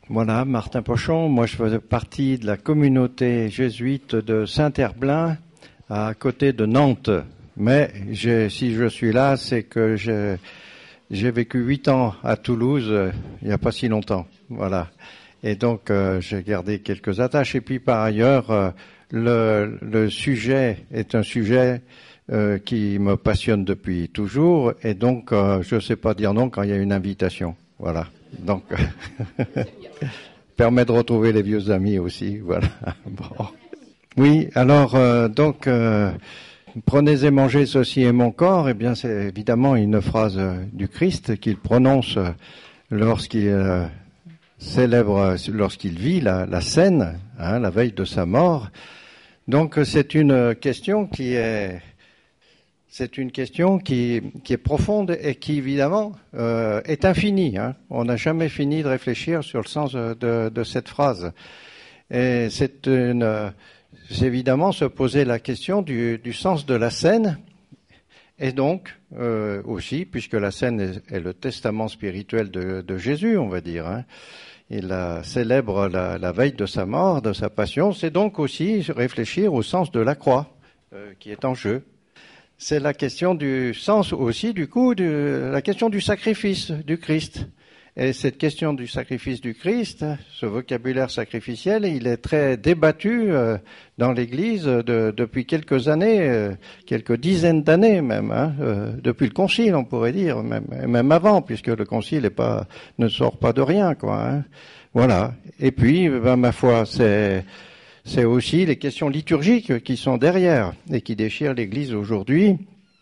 Voilà, Martin Pochon. Moi, je faisais partie de la communauté jésuite de Saint-Herblain, à côté de Nantes. Mais si je suis là, c'est que j'ai vécu 8 ans à Toulouse, il n'y a pas si longtemps. Voilà. Et donc, j'ai gardé quelques attaches. Et puis, par ailleurs, le sujet est un sujet qui me passionne depuis toujours. Et donc, je ne sais pas dire non quand il y a une invitation. Voilà. Donc, permet de retrouver les vieux amis aussi, voilà. Bon. Oui, alors, prenez et mangez, ceci est mon corps. Eh bien, c'est évidemment une phrase du Christ qu'il prononce lorsqu'il célèbre, lorsqu'il vit la scène, la veille de sa mort. Donc, c'est une question qui est profonde et qui, évidemment, est infinie. On n'a jamais fini de réfléchir sur le sens de cette phrase. Et c'est évidemment se poser la question du sens de la scène, et donc aussi, puisque la scène est le testament spirituel de Jésus, on va dire. Il célèbre la veille de sa mort, de sa passion. C'est donc aussi réfléchir au sens de la croix qui est en jeu. C'est la question du sens aussi, du coup, la question du sacrifice du Christ. Et cette question du sacrifice du Christ, ce vocabulaire sacrificiel, il est très débattu dans l'Église depuis quelques années, quelques dizaines d'années même, depuis le Concile, on pourrait dire, même avant, puisque le Concile ne sort pas de rien, quoi. Voilà. Et puis, ma foi, c'est aussi les questions liturgiques qui sont derrière et qui déchirent l'Église aujourd'hui.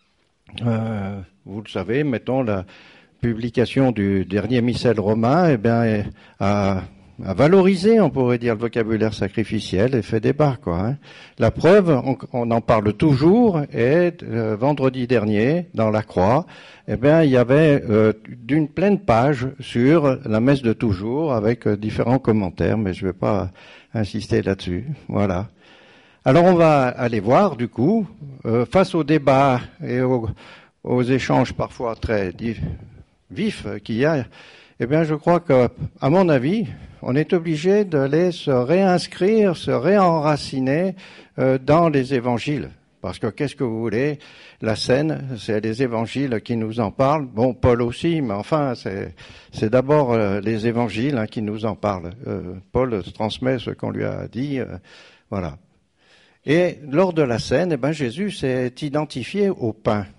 Vous le savez, mettons la publication du dernier missel romain, a valorisé, on pourrait dire, le vocabulaire sacrificiel et fait débat, quoi. La preuve, on en parle toujours, et vendredi dernier, dans la Croix, il y avait d'une pleine page sur la messe de toujours avec différents commentaires, mais je ne vais pas insister là-dessus. Voilà. Alors on va aller voir, du coup, face au débat et aux échanges parfois très vifs qu'il y a, je crois que, à mon avis, on est obligé d'aller se réinscrire, se réenraciner dans les évangiles. Parce que qu'est-ce que vous voulez? La scène, c'est les évangiles qui nous en parlent. Bon, Paul aussi, mais enfin, c'est d'abord les évangiles qui nous en parlent. Paul transmet ce qu'on lui a dit, voilà. Et lors de la scène, Jésus s'est identifié au pain.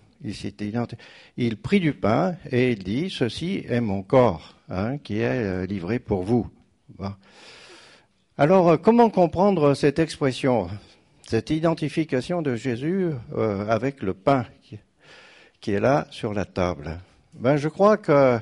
Il prit du pain et il dit, ceci est mon corps, qui est livré pour vous. Bon. Alors, comment comprendre cette expression, cette identification de Jésus avec le pain qui est là sur la table? Je crois que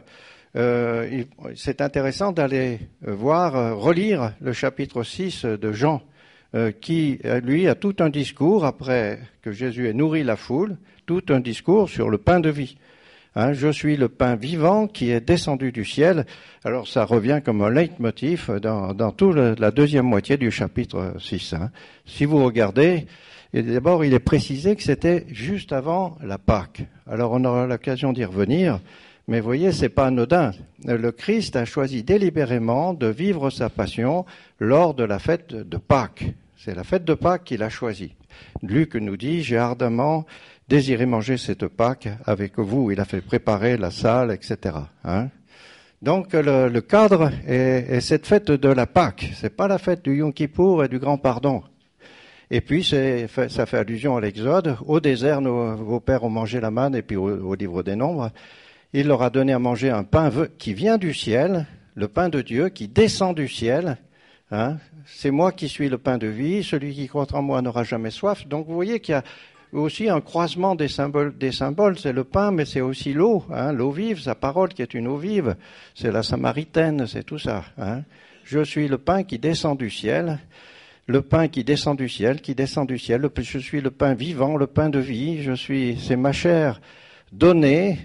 c'est intéressant d'aller relire le chapitre 6 de Jean, qui, lui, a tout un discours, après que Jésus ait nourri la foule, tout un discours sur le pain de vie. Je suis le pain vivant qui est descendu du ciel. Alors ça revient comme un leitmotiv dans toute la deuxième moitié du chapitre 6. Si vous regardez, d'abord il est précisé que c'était juste avant la Pâque. Alors on aura l'occasion d'y revenir, mais vous voyez, c'est pas anodin. Le Christ a choisi délibérément de vivre sa passion lors de la fête de Pâques. C'est la fête de Pâques qu'il a choisie. Luc nous dit, j'ai ardemment désiré manger cette Pâque avec vous. Il a fait préparer la salle, etc. Donc le cadre est cette fête de la Pâque. C'est pas la fête du Yom Kippour et du Grand Pardon. Et puis ça fait allusion à l'Exode. Au désert, vos pères ont mangé la manne, et puis au livre des Nombres, il leur a donné à manger un pain qui vient du ciel, le pain de Dieu qui descend du ciel. C'est moi qui suis le pain de vie, celui qui croit en moi n'aura jamais soif. Donc vous voyez qu'il y a aussi un croisement des symboles, c'est le pain, mais c'est aussi l'eau, l'eau vive, sa parole qui est une eau vive, c'est la Samaritaine, c'est tout ça. Je suis le pain qui descend du ciel, le pain qui descend du ciel, je suis le pain vivant, le pain de vie, c'est ma chair donnée,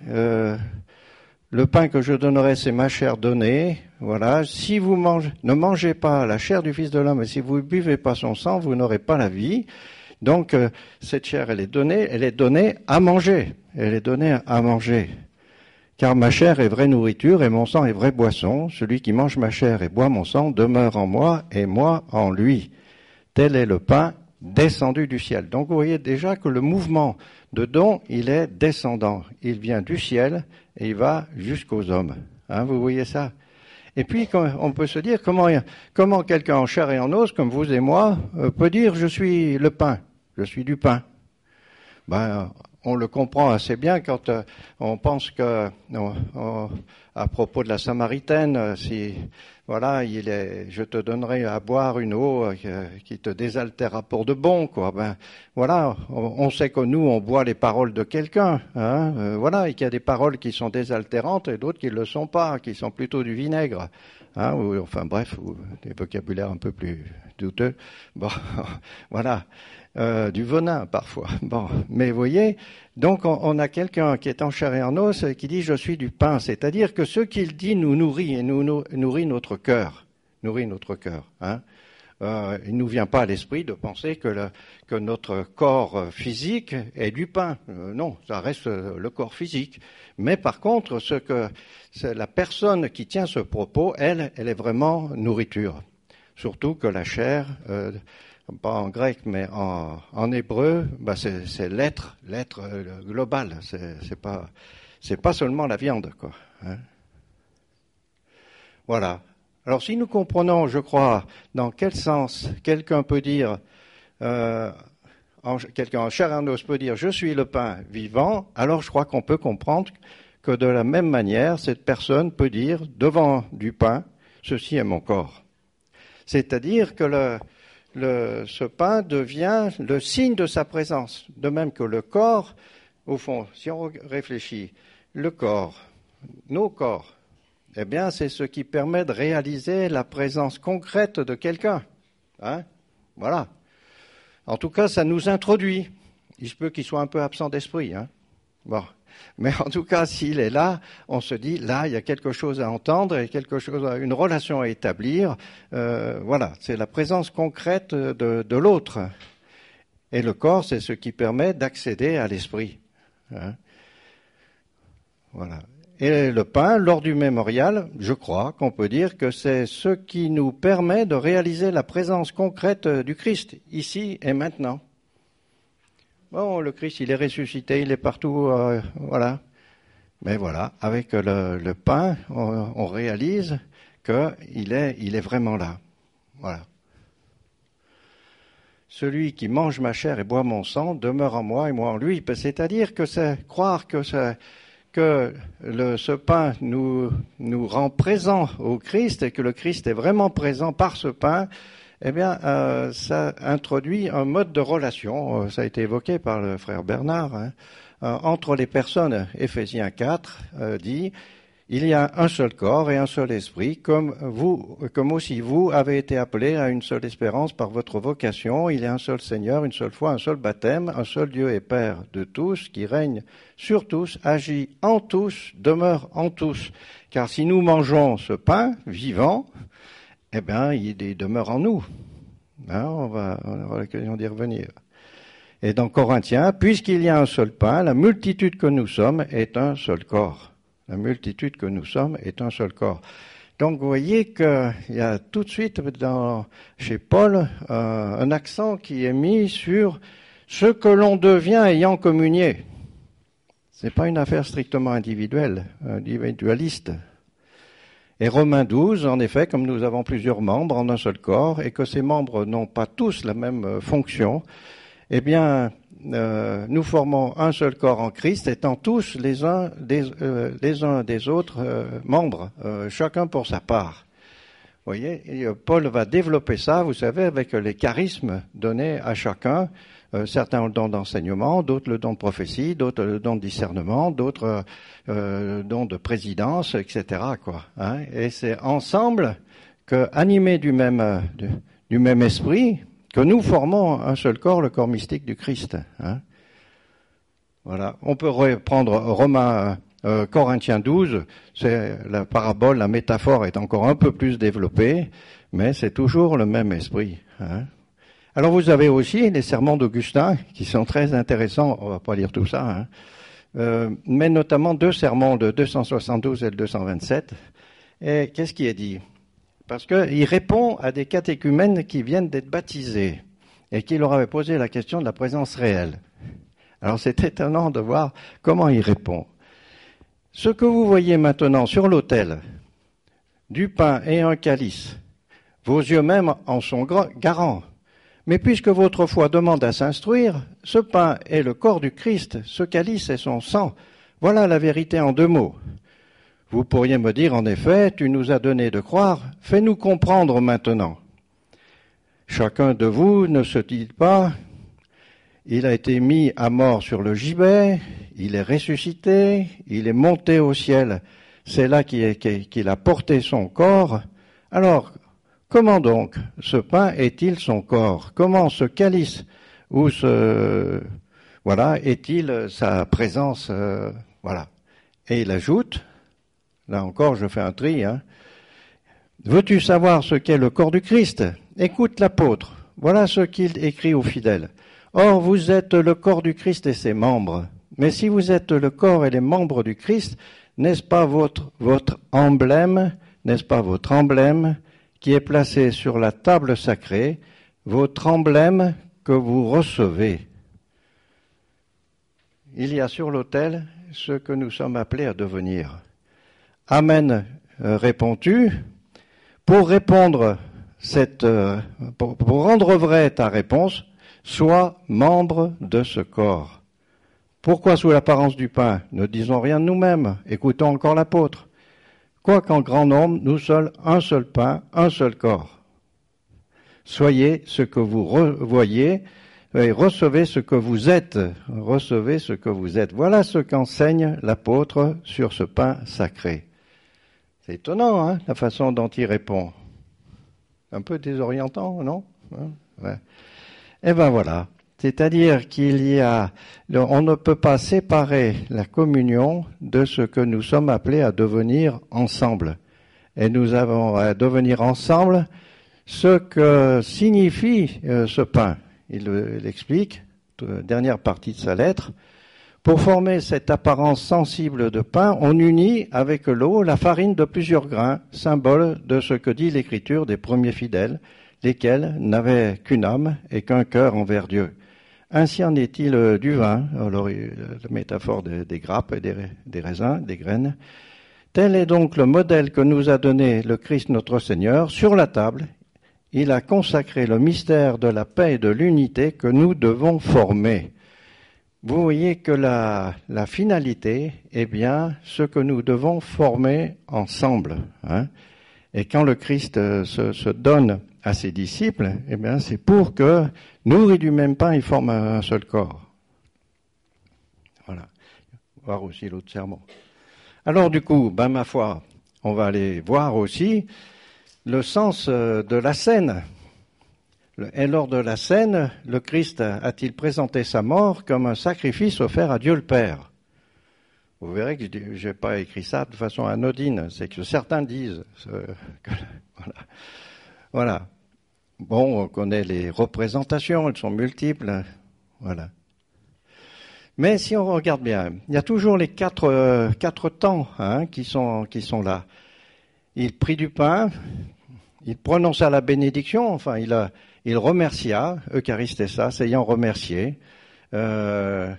le pain que je donnerai, c'est ma chair donnée. Voilà. Si vous ne mangez pas la chair du Fils de l'homme, et si vous ne buvez pas son sang, vous n'aurez pas la vie. Donc, cette chair, elle est donnée à manger. Elle est donnée à manger. Car ma chair est vraie nourriture et mon sang est vraie boisson. Celui qui mange ma chair et boit mon sang demeure en moi et moi en lui. Tel est le pain descendu du ciel. Donc vous voyez déjà que le mouvement de don, il est descendant. Il vient du ciel et il va jusqu'aux hommes. Vous voyez ça? Et puis on peut se dire comment quelqu'un en chair et en os, comme vous et moi, peut dire je suis le pain, je suis du pain. On le comprend assez bien quand on pense que à propos de la Samaritaine, je te donnerai à boire une eau qui te désaltérera pour de bon, quoi. On sait que nous on boit les paroles de quelqu'un, et qu'il y a des paroles qui sont désaltérantes et d'autres qui ne le sont pas, qui sont plutôt du vinaigre, ou des vocabulaires un peu plus douteux. Du venin parfois. Mais vous voyez, donc on a quelqu'un qui est en chair et en os et qui dit je suis du pain, c'est-à-dire que ce qu'il dit nous nourrit et nous nourrit notre cœur, Il nous vient pas à l'esprit de penser que notre corps physique est du pain. Non, ça reste le corps physique. Mais par contre, c'est la personne qui tient ce propos, elle est vraiment nourriture. Surtout que la chair pas en grec, mais en hébreu, c'est l'être global. C'est pas seulement la viande, quoi. Voilà. Alors, si nous comprenons, je crois, dans quel sens quelqu'un peut dire, quelqu'un en chair et en os peut dire, je suis le pain vivant, alors je crois qu'on peut comprendre que de la même manière, cette personne peut dire, devant du pain, ceci est mon corps. C'est-à-dire que ce pain devient le signe de sa présence. De même que le corps, au fond, si on réfléchit, le corps, nos corps, c'est ce qui permet de réaliser la présence concrète de quelqu'un. Voilà. En tout cas, ça nous introduit. Il se peut qu'il soit un peu absent d'esprit. Mais en tout cas, s'il est là, on se dit, là, il y a quelque chose à entendre, et une relation à établir. C'est la présence concrète de l'autre. Et le corps, c'est ce qui permet d'accéder à l'esprit. Voilà. Et le pain, lors du mémorial, je crois qu'on peut dire que c'est ce qui nous permet de réaliser la présence concrète du Christ, ici et maintenant. Le Christ, il est ressuscité, il est partout, voilà. Mais voilà, avec le pain, on réalise qu'il est vraiment là. Voilà. Celui qui mange ma chair et boit mon sang demeure en moi et moi en lui. C'est-à-dire que c'est croire que ce pain nous rend présents au Christ et que le Christ est vraiment présent par ce pain. Ça introduit un mode de relation, ça a été évoqué par le frère Bernard, entre les personnes. Éphésiens 4 dit, il y a un seul corps et un seul esprit, comme aussi vous avez été appelés à une seule espérance par votre vocation. Il y a un seul Seigneur, une seule foi, un seul baptême, un seul Dieu et Père de tous, qui règne sur tous, agit en tous, demeure en tous. Car si nous mangeons ce pain vivant, il demeure en nous. On aura l'occasion d'y revenir. Et dans Corinthiens, puisqu'il y a un seul pain, la multitude que nous sommes est un seul corps. La multitude que nous sommes est un seul corps. Donc vous voyez qu'il y a tout de suite chez Paul un accent qui est mis sur ce que l'on devient ayant communié. C'est pas une affaire strictement individuelle, individualiste. Et Romains 12, en effet, comme nous avons plusieurs membres en un seul corps et que ces membres n'ont pas tous la même fonction, nous formons un seul corps en Christ, étant tous les uns des autres membres, chacun pour sa part. Vous voyez, et Paul va développer ça, vous savez, avec les charismes donnés à chacun. Certains ont le don d'enseignement, d'autres le don de prophétie, d'autres le don de discernement, d'autres don de présidence, etc. Et c'est ensemble que, animés du même esprit, que nous formons un seul corps, le corps mystique du Christ. Voilà. On peut reprendre Corinthiens 12, c'est la parabole, la métaphore est encore un peu plus développée, mais c'est toujours le même esprit. Alors vous avez aussi les sermons d'Augustin qui sont très intéressants. On va pas lire tout ça, mais notamment 2 sermons, le 272 et le 227. Et qu'est-ce qui est dit? Parce qu'il répond à des catéchumènes qui viennent d'être baptisés et qui leur avaient posé la question de la présence réelle. Alors c'est étonnant de voir comment il répond. Ce que vous voyez maintenant sur l'autel, du pain et un calice, vos yeux même en sont garants. Mais puisque votre foi demande à s'instruire, ce pain est le corps du Christ, ce calice est son sang. Voilà la vérité en 2 mots. Vous pourriez me dire, en effet, tu nous as donné de croire, fais-nous comprendre maintenant. Chacun de vous ne se dit pas, il a été mis à mort sur le gibet, il est ressuscité, il est monté au ciel, c'est là qu'il a porté son corps. Alors, comment donc ce pain est-il son corps? Comment ce calice ou est-il sa présence? Voilà. Et il ajoute, là encore je fais un tri, veux-tu savoir ce qu'est le corps du Christ? Écoute l'apôtre, voilà ce qu'il écrit aux fidèles. Or vous êtes le corps du Christ et ses membres. Mais si vous êtes le corps et les membres du Christ, n'est-ce pas votre emblème, qui est placé sur la table sacrée, votre emblème que vous recevez? Il y a sur l'autel ce que nous sommes appelés à devenir. Amen, réponds-tu? Pour répondre pour rendre vraie ta réponse, sois membre de ce corps. Pourquoi sous l'apparence du pain? Ne disons rien de nous-mêmes, écoutons encore l'apôtre. Quoiqu'en grand nombre, nous sommes un seul pain, un seul corps. Soyez ce que vous voyez, et recevez ce que vous êtes. Recevez ce que vous êtes. Voilà ce qu'enseigne l'apôtre sur ce pain sacré. C'est étonnant, la façon dont il répond. Un peu désorientant, non? Ouais. Eh ben voilà. C'est-à-dire on ne peut pas séparer la communion de ce que nous sommes appelés à devenir ensemble. Et nous avons à devenir ensemble ce que signifie ce pain. Il l'explique, dernière partie de sa lettre. Pour former cette apparence sensible de pain, on unit avec l'eau la farine de plusieurs grains, symbole de ce que dit l'Écriture des premiers fidèles, lesquels n'avaient qu'une âme et qu'un cœur envers Dieu. Ainsi en est-il du vin, alors la métaphore des grappes et des raisins, des graines. Tel est donc le modèle que nous a donné le Christ notre Seigneur. Sur la table, il a consacré le mystère de la paix et de l'unité que nous devons former. Vous voyez que la finalité est bien ce que nous devons former ensemble. Et quand le Christ se donne à ses disciples, eh bien c'est pour que, nourris du même pain, ils forment un seul corps. Voilà. Voir aussi l'autre sermon. Alors du coup, ma foi, on va aller voir aussi le sens de la scène. Et lors de la scène, le Christ a-t-il présenté sa mort comme un sacrifice offert à Dieu le Père? Vous verrez que je n'ai pas écrit ça de façon anodine. C'est que certains disent. Voilà. Bon, on connaît les représentations, elles sont multiples. Voilà. Mais si on regarde bien, il y a toujours les quatre temps qui sont là. Il prit du pain, il prononça la bénédiction, enfin il remercia, Eucharistésa, s'ayant remercié. On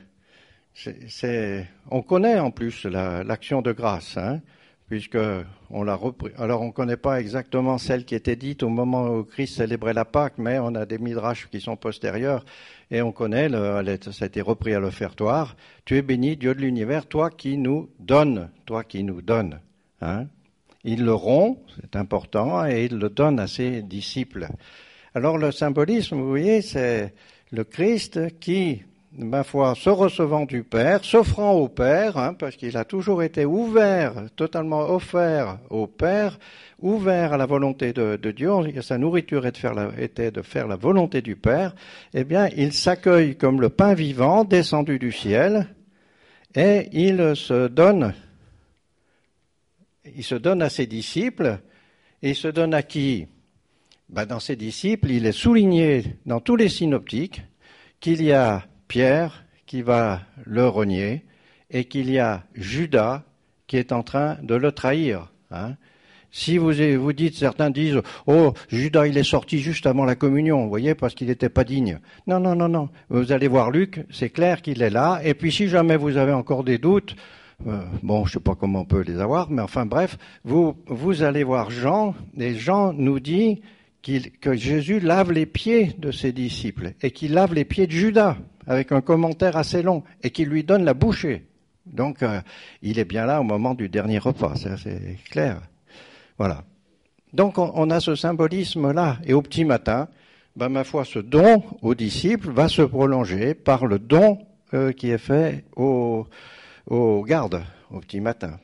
connaît en plus l'action de grâce, puisque on l'a repris. Alors on ne connaît pas exactement celle qui était dite au moment où Christ célébrait la Pâque, mais on a des midrash qui sont postérieurs, et on connaît, ça a été repris à l'offertoire. Tu es béni, Dieu de l'univers, toi qui nous donnes. Il le rompt, c'est important, et il le donne à ses disciples. Alors le symbolisme, vous voyez, c'est le Christ qui, ma foi, se recevant du Père, s'offrant au Père, parce qu'il a toujours été ouvert, totalement offert au Père, ouvert à la volonté de Dieu, sa nourriture était de faire la volonté du Père, eh bien, il s'accueille comme le pain vivant descendu du ciel, et il se donne à ses disciples, et il se donne à qui? Dans ses disciples, il est souligné dans tous les synoptiques qu'il y a Pierre qui va le renier, et qu'il y a Judas qui est en train de le trahir. Hein. Si vous dites, certains disent, oh, Judas, il est sorti juste avant la communion, vous voyez, parce qu'il n'était pas digne. Non, non, non, non. Vous allez voir Luc, c'est clair qu'il est là. Et puis, si jamais vous avez encore des doutes, bon, je sais pas comment on peut les avoir, mais enfin, bref, vous allez voir Jean, et Jean nous dit que Jésus lave les pieds de ses disciples, et qu'il lave les pieds de Judas, avec un commentaire assez long, et qu'il lui donne la bouchée. Donc, il est bien là au moment du dernier repas, c'est clair. Voilà. Donc on a ce symbolisme-là. Et au petit matin, ma foi, ce don aux disciples va se prolonger par le don qui est fait aux gardes au petit matin.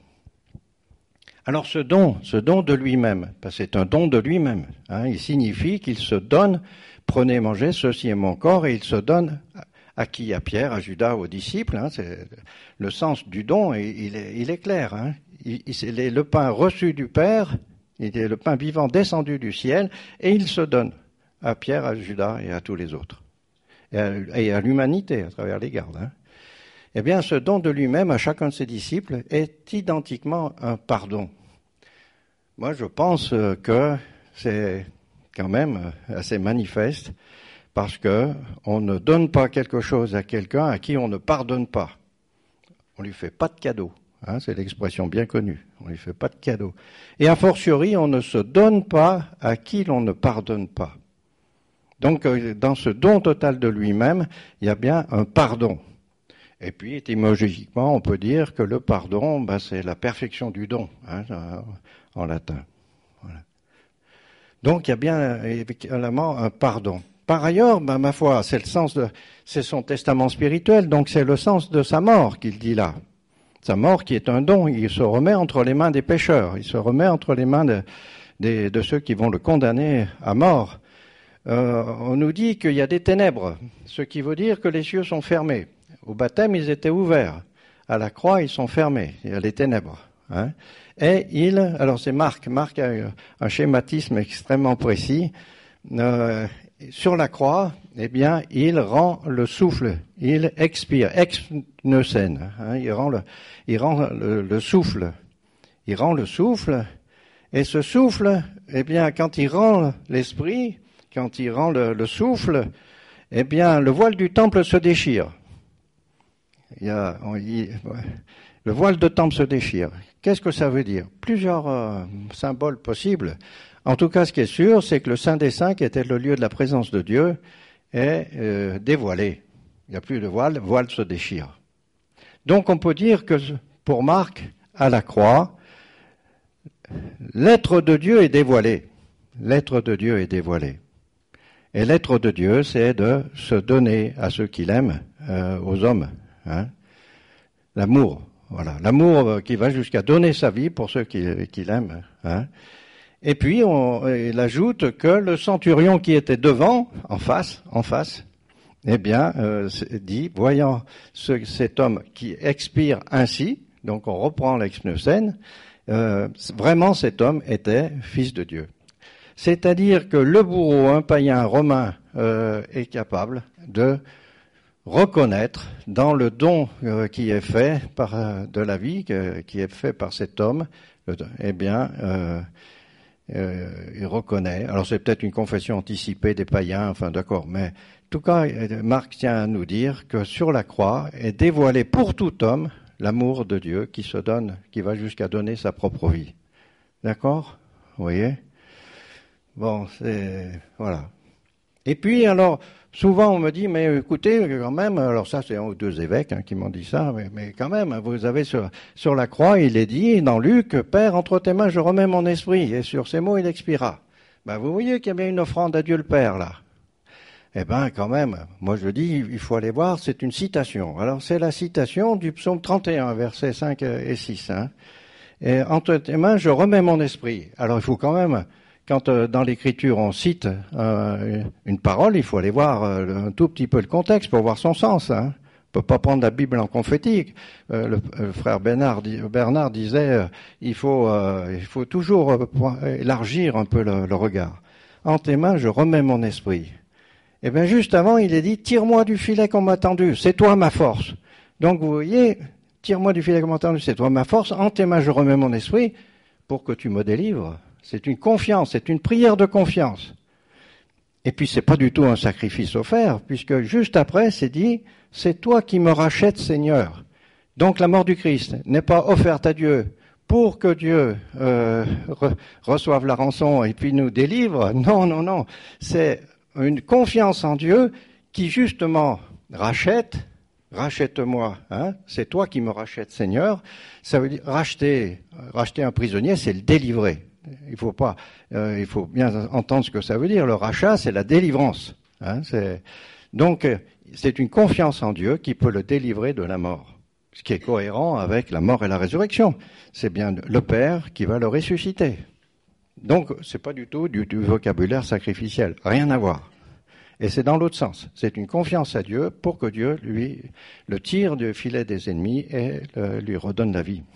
Alors ce don de lui-même, parce que c'est un don de lui-même, hein, il signifie qu'il se donne, prenez, mangez, ceci est mon corps, et il se donne à qui? À Pierre, à Judas, aux disciples. Hein, c'est le sens du don, il est clair. Hein. C'est le pain reçu du Père, il est le pain vivant descendu du ciel, et il se donne à Pierre, à Judas et à tous les autres, et à l'humanité à travers les gardes. Hein. Eh bien, ce don de lui-même à chacun de ses disciples est identiquement un pardon. Moi, je pense que c'est quand même assez manifeste, parce que on ne donne pas quelque chose à quelqu'un à qui on ne pardonne pas. On lui fait pas de cadeau. Hein, c'est l'expression bien connue. On lui fait pas de cadeau. Et a fortiori, on ne se donne pas à qui l'on ne pardonne pas. Donc, dans ce don total de lui-même, il y a bien un pardon. Et puis, étymologiquement, on peut dire que le pardon, c'est la perfection du don, hein, en latin. Voilà. Donc, il y a bien évidemment un pardon. Par ailleurs, ma foi, c'est son testament spirituel, donc c'est le sens de sa mort qu'il dit là. Sa mort qui est un don, il se remet entre les mains des pécheurs, il se remet entre les mains de ceux qui vont le condamner à mort. On nous dit qu'il y a des ténèbres, ce qui veut dire que les cieux sont fermés. Au baptême, ils étaient ouverts. À la croix, ils sont fermés. Il y a les ténèbres. Hein. Et alors c'est Marc a un schématisme extrêmement précis. Sur la croix, eh bien, il rend le souffle, il expire, ex-neusen, hein, il rend le souffle. Il rend le souffle, et ce souffle, eh bien, quand il rend l'esprit, quand il rend le souffle, eh bien, le voile du temple se déchire. Le voile de temple se déchire. Qu'est-ce que ça veut dire? Plusieurs symboles possibles. En tout cas, ce qui est sûr, c'est que le Saint des Saints, qui était le lieu de la présence de Dieu, est dévoilé. Il n'y a plus de voile, le voile se déchire. Donc on peut dire que pour Marc, à la croix, l'être de Dieu est dévoilé. L'être de Dieu est dévoilé. Et l'être de Dieu, c'est de se donner à ceux qu'il aime, aux hommes. Hein. L'amour, voilà. L'amour qui va jusqu'à donner sa vie pour ceux qu'il aime. Hein. Et puis, il ajoute que le centurion qui était devant, en face, eh bien, dit, voyant cet homme qui expire ainsi, donc on reprend l'expneusen, vraiment cet homme était fils de Dieu. C'est-à-dire que le bourreau, un païen romain, est capable de reconnaître dans le don qui est fait de la vie, qui est fait par cet homme, eh bien, il reconnaît. Alors c'est peut-être une confession anticipée des païens, enfin d'accord, mais en tout cas, Marc tient à nous dire que sur la croix est dévoilé pour tout homme l'amour de Dieu qui se donne, qui va jusqu'à donner sa propre vie. D'accord? Vous voyez? Bon, voilà. Et puis alors, souvent on me dit, mais écoutez, quand même, alors ça c'est un ou deux évêques qui m'ont dit ça, mais quand même, vous avez sur la croix, il est dit dans Luc, Père, entre tes mains je remets mon esprit, et sur ces mots il expira. Vous voyez qu'il y a bien une offrande à Dieu le Père là. Eh ben quand même, moi je dis, il faut aller voir, c'est une citation. Alors c'est la citation du psaume 31, versets 5 et 6. Hein. Et entre tes mains je remets mon esprit. Alors il faut quand même... Quand dans l'écriture on cite une parole, il faut aller voir un tout petit peu le contexte pour voir son sens. Hein. On peut pas prendre la Bible en confetti. Le frère Bernard disait il faut toujours élargir un peu le regard. En tes mains, je remets mon esprit. Et bien juste avant, il est dit tire-moi du filet qu'on m'a tendu. C'est toi ma force. Donc vous voyez, tire-moi du filet comment c'est toi ma force, en tes mains je remets mon esprit pour que tu me délivres. C'est une confiance, c'est une prière de confiance. Et puis c'est pas du tout un sacrifice offert, puisque juste après c'est dit, c'est toi qui me rachètes, Seigneur. Donc la mort du Christ n'est pas offerte à Dieu pour que Dieu reçoive la rançon et puis nous délivre. Non, non, non. C'est une confiance en Dieu qui justement rachète-moi. Hein. C'est toi qui me rachètes, Seigneur. Ça veut dire racheter un prisonnier, c'est le délivrer. Il faut bien entendre ce que ça veut dire. Le rachat, c'est la délivrance. Hein. Donc, c'est une confiance en Dieu qui peut le délivrer de la mort. Ce qui est cohérent avec la mort et la résurrection. C'est bien le Père qui va le ressusciter. Donc, c'est pas du tout du vocabulaire sacrificiel. Rien à voir. Et c'est dans l'autre sens. C'est une confiance à Dieu pour que Dieu, lui, le tire du filet des ennemis et lui redonne la vie.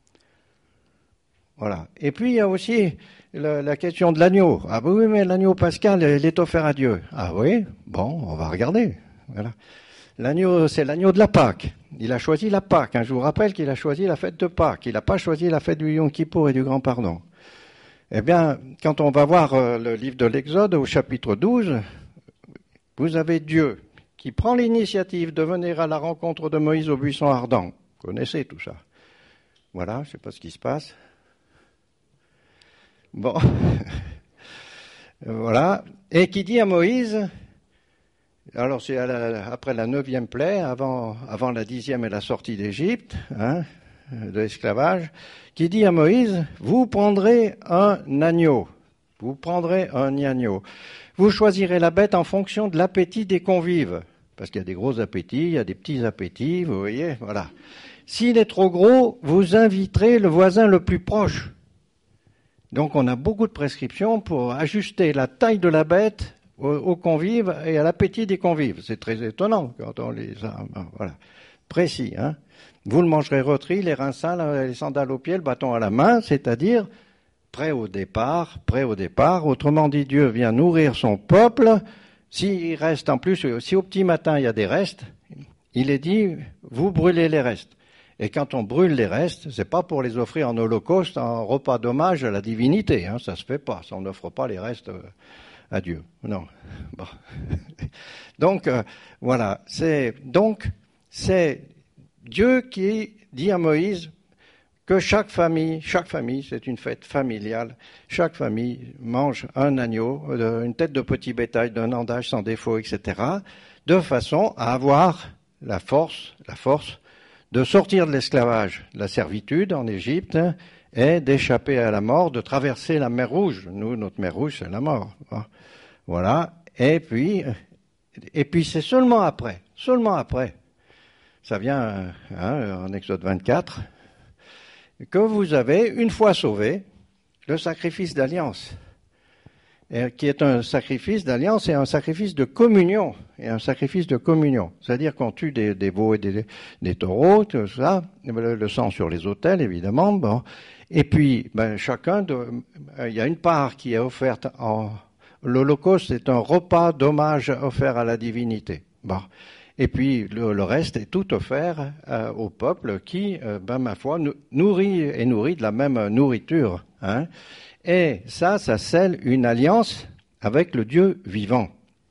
Voilà. Et puis, il y a aussi la question de l'agneau. Ah oui, mais l'agneau pascal, il est offert à Dieu. Ah oui? Bon, on va regarder. Voilà. L'agneau, c'est l'agneau de la Pâque. Il a choisi la Pâque. Je vous rappelle qu'il a choisi la fête de Pâques. Il n'a pas choisi la fête du Yom Kippour et du Grand Pardon. Eh bien, quand on va voir le livre de l'Exode au chapitre 12, vous avez Dieu qui prend l'initiative de venir à la rencontre de Moïse au buisson ardent. Vous connaissez tout ça. Voilà, je ne sais pas ce qui se passe. Bon, voilà, et qui dit à Moïse, alors c'est après la 9e plaie, avant la 10e et la sortie d'Égypte, de l'esclavage, qui dit à Moïse, vous prendrez un agneau, vous choisirez la bête en fonction de l'appétit des convives, parce qu'il y a des gros appétits, il y a des petits appétits, vous voyez, voilà. S'il est trop gros, vous inviterez le voisin le plus proche. Donc on a beaucoup de prescriptions pour ajuster la taille de la bête aux convives et à l'appétit des convives. C'est très étonnant quand on les a. Voilà. Précis. Hein. Vous le mangerez rôti, les reins sains, les sandales aux pieds, le bâton à la main, c'est-à-dire prêt au départ. Autrement dit, Dieu vient nourrir son peuple. S'il reste en plus, si au petit matin il y a des restes, il est dit, vous brûlez les restes. Et quand on brûle les restes, c'est pas pour les offrir en holocauste, en repas d'hommage à la divinité, hein, ça se fait pas, ça on n'offre pas les restes à Dieu. Non. Bon. Donc voilà, c'est Dieu qui dit à Moïse que chaque famille, c'est une fête familiale, chaque famille mange un agneau, une tête de petit bétail d'un an d'âge sans défaut, etc., de façon à avoir la force de sortir de l'esclavage, de la servitude en Égypte, et d'échapper à la mort, de traverser la mer Rouge. Nous, notre mer Rouge, c'est la mort. Voilà. Et puis c'est seulement après, ça vient en Exode 24, que vous avez, une fois sauvé, le sacrifice d'alliance, qui est un sacrifice d'alliance et un sacrifice de communion. C'est-à-dire qu'on tue des veaux et des taureaux, tout ça, le sang sur les autels, évidemment. Bon. Et puis, il y a une part qui est offerte l'Holocauste est un repas d'hommage offert à la divinité. Bon. Et puis, le reste est tout offert au peuple qui, ma foi, nourrit de la même nourriture, hein. Et ça scelle une alliance avec le Dieu vivant.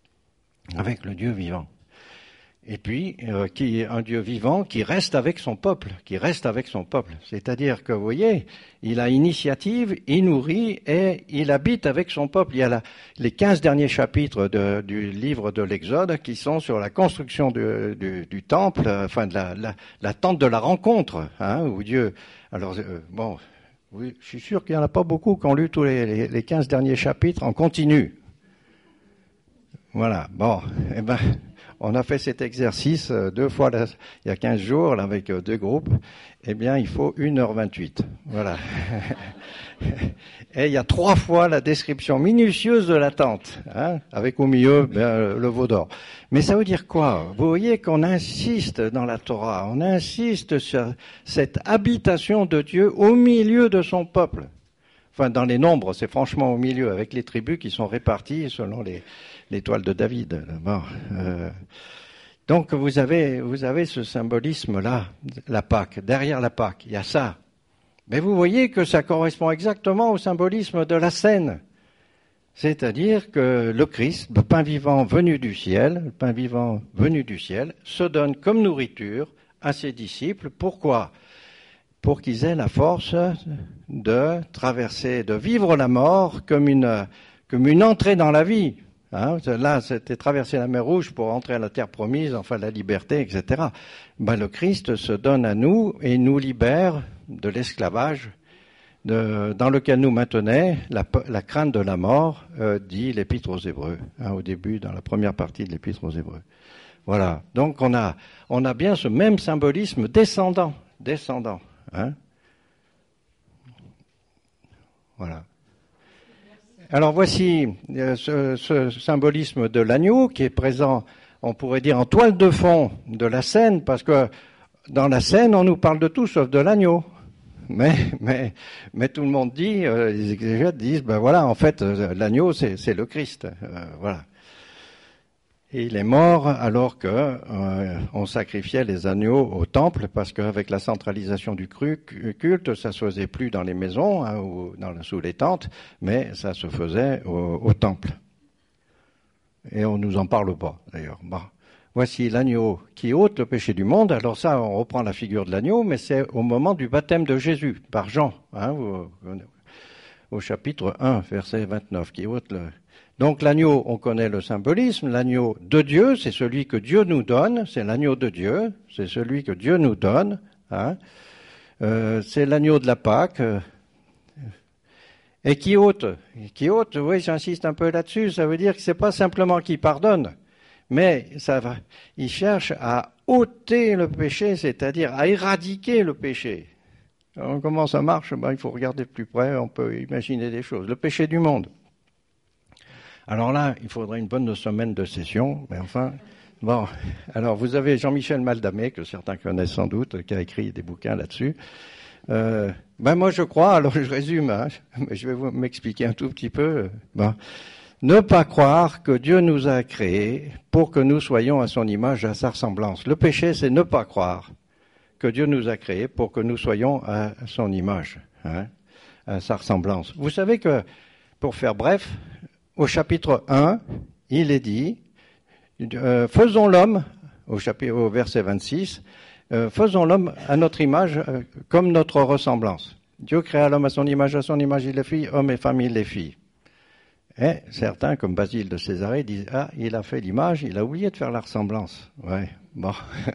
Et puis, qui est un Dieu vivant qui reste avec son peuple. C'est-à-dire que, vous voyez, il a initiative, il nourrit et il habite avec son peuple. Il y a les 15 derniers chapitres du livre de l'Exode qui sont sur la construction du temple, enfin de la tente de la rencontre, hein, où Dieu... Alors, oui, je suis sûr qu'il n'y en a pas beaucoup qui ont lu tous les 15 derniers chapitres en continu. Voilà, bon, on a fait cet exercice 2 fois il y a 15 jours, là, avec 2 groupes. Eh bien, il faut 1h28. Voilà. Et il y a 3 fois la description minutieuse de la tente, hein, avec au milieu le veau d'or. Mais ça veut dire quoi? Vous voyez qu'on insiste dans la Torah, on insiste sur cette habitation de Dieu au milieu de son peuple. Enfin, dans les nombres, c'est franchement au milieu, avec les tribus qui sont réparties selon l'étoile de David. Bon, Donc vous avez ce symbolisme-là, la Pâque. Derrière la Pâque, il y a ça. Mais vous voyez que ça correspond exactement au symbolisme de la scène. C'est-à-dire que le Christ, le pain vivant venu du ciel, se donne comme nourriture à ses disciples. Pourquoi ? Pour qu'ils aient la force de traverser, de vivre la mort comme une entrée dans la vie. Hein, là, c'était traverser la mer Rouge pour entrer à la terre promise, enfin la liberté, etc. Le Christ se donne à nous et nous libère de l'esclavage dans lequel nous maintenait la crainte de la mort, dit l'Épître aux Hébreux, au début, dans la première partie de l'Épître aux Hébreux. Voilà. Donc on a bien ce même symbolisme descendant. Hein. Voilà. Alors voici ce symbolisme de l'agneau qui est présent, on pourrait dire, en toile de fond de la scène, parce que dans la scène, on nous parle de tout sauf de l'agneau. Mais tout le monde dit, les exégètes disent, en fait, l'agneau, c'est le Christ. Voilà. Et il est mort alors que on sacrifiait les agneaux au temple, parce qu'avec la centralisation du culte, ça se faisait plus dans les maisons ou sous les tentes, mais ça se faisait au temple. Et on nous en parle pas, d'ailleurs. Voici l'agneau qui ôte le péché du monde. Alors ça, on reprend la figure de l'agneau, mais c'est au moment du baptême de Jésus, par Jean, au chapitre 1, verset 29, qui ôte le... Donc l'agneau, on connaît le symbolisme, l'agneau de Dieu, c'est celui que Dieu nous donne, c'est l'agneau de Dieu, c'est celui que Dieu nous donne, hein. C'est l'agneau de la Pâque, et qui ôte, oui, j'insiste un peu là-dessus, ça veut dire que c'est pas simplement qu'il pardonne, mais il cherche à ôter le péché, c'est-à-dire à éradiquer le péché. Alors, comment ça marche ? Il faut regarder de plus près, on peut imaginer des choses. Le péché du monde. Alors là, il faudrait une bonne semaine de session, mais enfin, alors vous avez Jean-Michel Maldamé, que certains connaissent sans doute, qui a écrit des bouquins là-dessus. Moi je crois, alors je résume, je vais m'expliquer un tout petit peu. Ne pas croire que Dieu nous a créés pour que nous soyons à son image, à sa ressemblance. Le péché, c'est ne pas croire que Dieu nous a créés pour que nous soyons à son image, à sa ressemblance. Vous savez que, pour faire bref, au chapitre 1, il est dit, faisons l'homme, au verset 26, faisons l'homme à notre image comme notre ressemblance. Dieu créa l'homme à son image il les fit, hommes et femmes il les fit. Et certains, comme Basile de Césarée, disent, il a fait l'image, il a oublié de faire la ressemblance. Ouais, bon.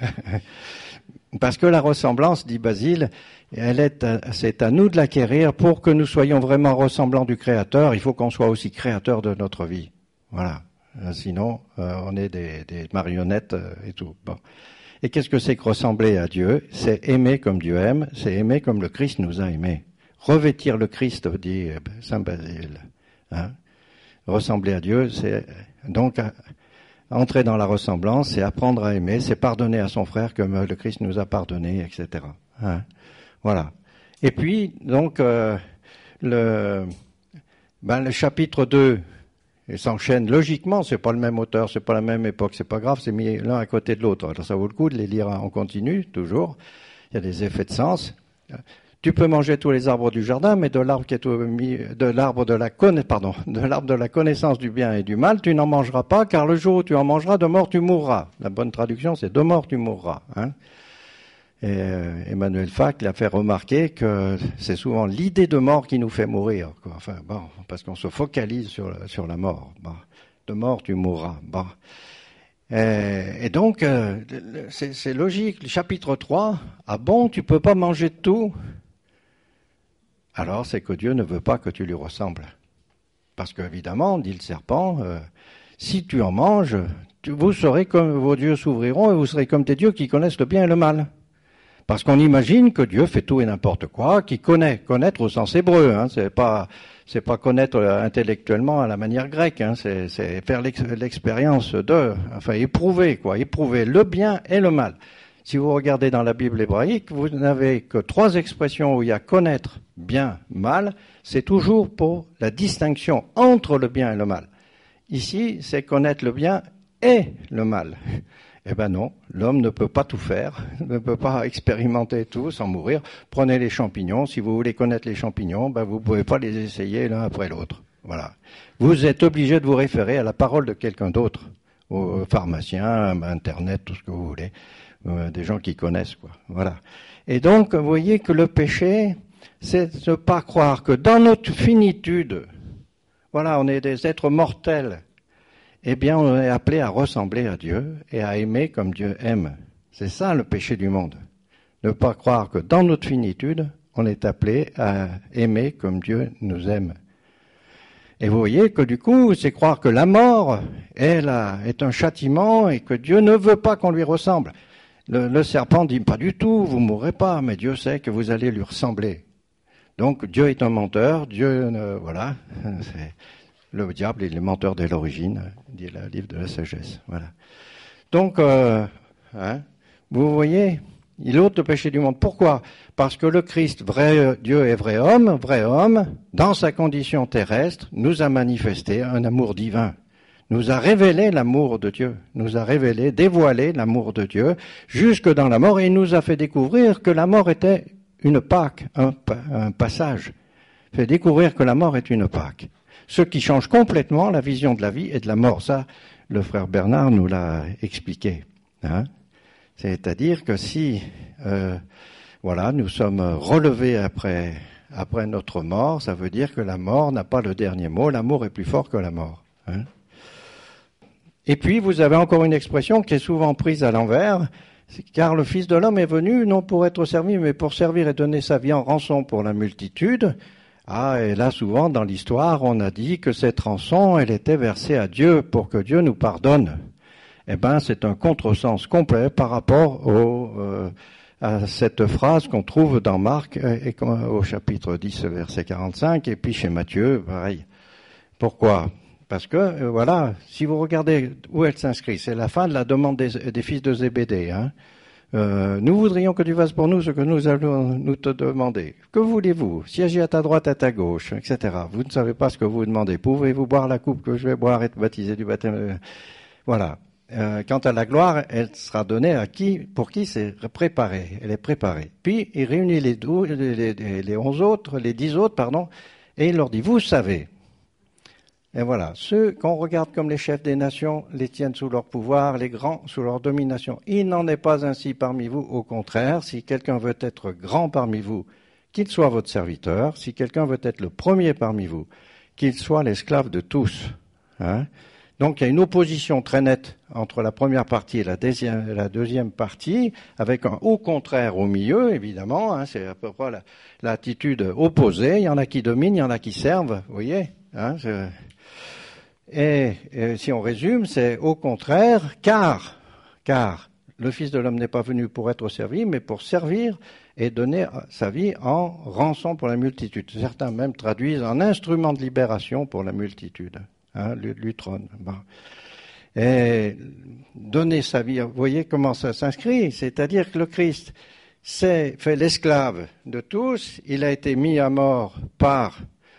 Parce que la ressemblance, dit Basile, c'est à nous de l'acquérir pour que nous soyons vraiment ressemblants du Créateur. Il faut qu'on soit aussi créateur de notre vie. Voilà. Sinon, on est des marionnettes et tout. Bon. Et qu'est-ce que c'est que ressembler à Dieu ? C'est aimer comme Dieu aime, c'est aimer comme le Christ nous a aimés. Revêtir le Christ, dit Saint Basile. Hein ? Ressembler à Dieu, c'est donc entrer dans la ressemblance, c'est apprendre à aimer, c'est pardonner à son frère comme le Christ nous a pardonné, etc. Hein? Voilà. Et puis, donc, le chapitre 2 s'enchaîne logiquement, c'est pas le même auteur, c'est pas la même époque, c'est pas grave, c'est mis l'un à côté de l'autre. Alors ça vaut le coup de les lire en continu, toujours. Il y a des effets de sens. Tu peux manger tous les arbres du jardin, mais de l'arbre de la connaissance du bien et du mal, tu n'en mangeras pas, car le jour où tu en mangeras, de mort tu mourras. La bonne traduction, c'est de mort tu mourras. Hein. Et Emmanuel Fac l'a fait remarquer que c'est souvent l'idée de mort qui nous fait mourir, quoi. Enfin, parce qu'on se focalise sur la mort. De mort tu mourras. Et donc, c'est logique. Le chapitre 3, tu peux pas manger de tout ? Alors c'est que Dieu ne veut pas que tu lui ressembles. Parce qu'évidemment, dit le serpent, si tu en manges, vous serez comme vos dieux s'ouvriront et vous serez comme tes dieux qui connaissent le bien et le mal. Parce qu'on imagine que Dieu fait tout et n'importe quoi, qu'il connaître au sens hébreu, hein, c'est pas connaître intellectuellement à la manière grecque, hein, c'est faire l'expérience éprouver le bien et le mal. Si vous regardez dans la Bible hébraïque, vous n'avez que 3 expressions où il y a connaître, bien, mal. C'est toujours pour la distinction entre le bien et le mal. Ici, c'est connaître le bien et le mal. Eh ben non, l'homme ne peut pas tout faire, ne peut pas expérimenter tout sans mourir. Prenez les champignons, si vous voulez connaître les champignons, ben vous ne pouvez pas les essayer l'un après l'autre. Voilà. Vous êtes obligé de vous référer à la parole de quelqu'un d'autre, au pharmacien, à Internet, tout ce que vous voulez, des gens qui connaissent, quoi. Voilà. Et donc, vous voyez que le péché, c'est de ne pas croire que dans notre finitude, voilà, on est des êtres mortels, eh bien, on est appelé à ressembler à Dieu et à aimer comme Dieu aime. C'est ça le péché du monde. Ne pas croire que dans notre finitude, on est appelé à aimer comme Dieu nous aime. Et vous voyez que du coup, c'est croire que la mort est un châtiment et que Dieu ne veut pas qu'on lui ressemble. Le serpent dit pas du tout, vous mourrez pas, mais Dieu sait que vous allez lui ressembler. Donc Dieu est un menteur, voilà. Le diable, il est menteur dès l'origine, dit le livre de la sagesse. Voilà. Donc, vous voyez, il ôte le péché du monde. Pourquoi? Parce que le Christ, vrai Dieu et vrai homme, dans sa condition terrestre, nous a manifesté un amour divin. Nous a révélé l'amour de Dieu, nous a révélé, dévoilé l'amour de Dieu, jusque dans la mort, et il nous a fait découvrir que la mort était une Pâque, un passage. Fait découvrir que la mort est une Pâque. Ce qui change complètement la vision de la vie et de la mort. Ça, le frère Bernard nous l'a expliqué. Hein. C'est-à-dire que si, nous sommes relevés après notre mort, ça veut dire que la mort n'a pas le dernier mot. L'amour est plus fort que la mort. Hein. Et puis, vous avez encore une expression qui est souvent prise à l'envers, car le Fils de l'homme est venu non pour être servi, mais pour servir et donner sa vie en rançon pour la multitude. Ah, et là, souvent, dans l'histoire, on a dit que cette rançon, elle était versée à Dieu pour que Dieu nous pardonne. Eh ben, c'est un contresens complet par rapport à cette phrase qu'on trouve dans Marc, au chapitre 10, verset 45, et puis chez Matthieu, pareil. Pourquoi? Parce que, si vous regardez où elle s'inscrit, c'est la fin de la demande des fils de Zébédée, hein. Nous voudrions que tu fasses pour nous ce que nous allons nous te demander. Que voulez-vous? Siégez à ta droite, à ta gauche, etc. Vous ne savez pas ce que vous demandez. Pouvez-vous boire la coupe que je vais boire et te baptiser du baptême? Voilà. Quant à la gloire, elle sera donnée à pour qui c'est préparé. Elle est préparée. Puis, il réunit les 10 autres, et il leur dit, vous savez. Et voilà, ceux qu'on regarde comme les chefs des nations les tiennent sous leur pouvoir, les grands sous leur domination. Il n'en est pas ainsi parmi vous, au contraire. Si quelqu'un veut être grand parmi vous, qu'il soit votre serviteur. Si quelqu'un veut être le premier parmi vous, qu'il soit l'esclave de tous. Hein? Donc il y a une opposition très nette entre la première partie et la deuxième partie, avec un au contraire au milieu, évidemment. Hein, c'est à peu près l'attitude opposée. Il y en a qui dominent, il y en a qui servent, vous voyez. Hein, et si on résume, c'est au contraire, car le Fils de l'homme n'est pas venu pour être servi, mais pour servir et donner sa vie en rançon pour la multitude. Certains même traduisent en instrument de libération pour la multitude. Hein, l'utron. Bon. Et donner sa vie, vous voyez comment ça s'inscrit, c'est-à-dire que le Christ s'est fait l'esclave de tous, il a été mis à mort par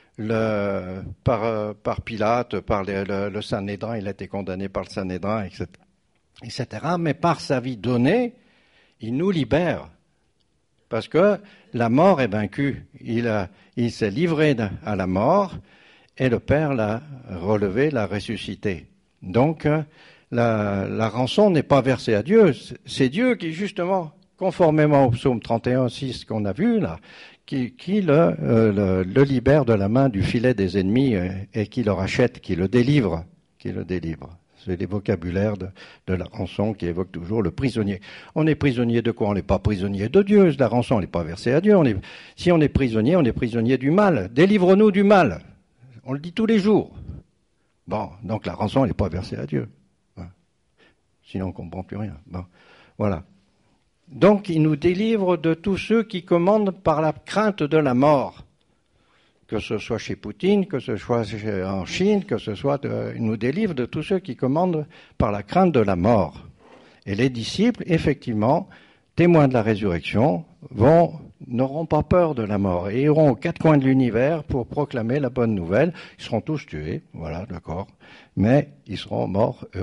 Pilate, par le Sanhédrin, il a été condamné par le Sanhédrin, etc. Mais par sa vie donnée, il nous libère. Parce que la mort est vaincue. Il s'est livré à la mort et le Père l'a relevé, l'a ressuscité. Donc, la rançon n'est pas versée à Dieu. C'est Dieu qui, justement, conformément au psaume 31:6 qu'on a vu là, qui le libère de la main du filet des ennemis et qui le rachète, qui le délivre. C'est les vocabulaires de la rançon qui évoquent toujours le prisonnier. On est prisonnier de quoi? On n'est pas prisonnier de Dieu. La rançon n'est pas versée à Dieu. Si on est prisonnier du mal. Délivre-nous du mal. On le dit tous les jours. Bon, donc la rançon n'est pas versée à Dieu. Sinon on ne comprend plus rien. Bon, voilà. Donc, il nous délivre de tous ceux qui commandent par la crainte de la mort. Que ce soit chez Poutine, que ce soit en Chine, il nous délivre de tous ceux qui commandent par la crainte de la mort. Et les disciples, effectivement, témoins de la résurrection, n'auront pas peur de la mort et iront aux quatre coins de l'univers pour proclamer la bonne nouvelle. Ils seront tous tués, voilà, d'accord, mais ils seront morts heureux.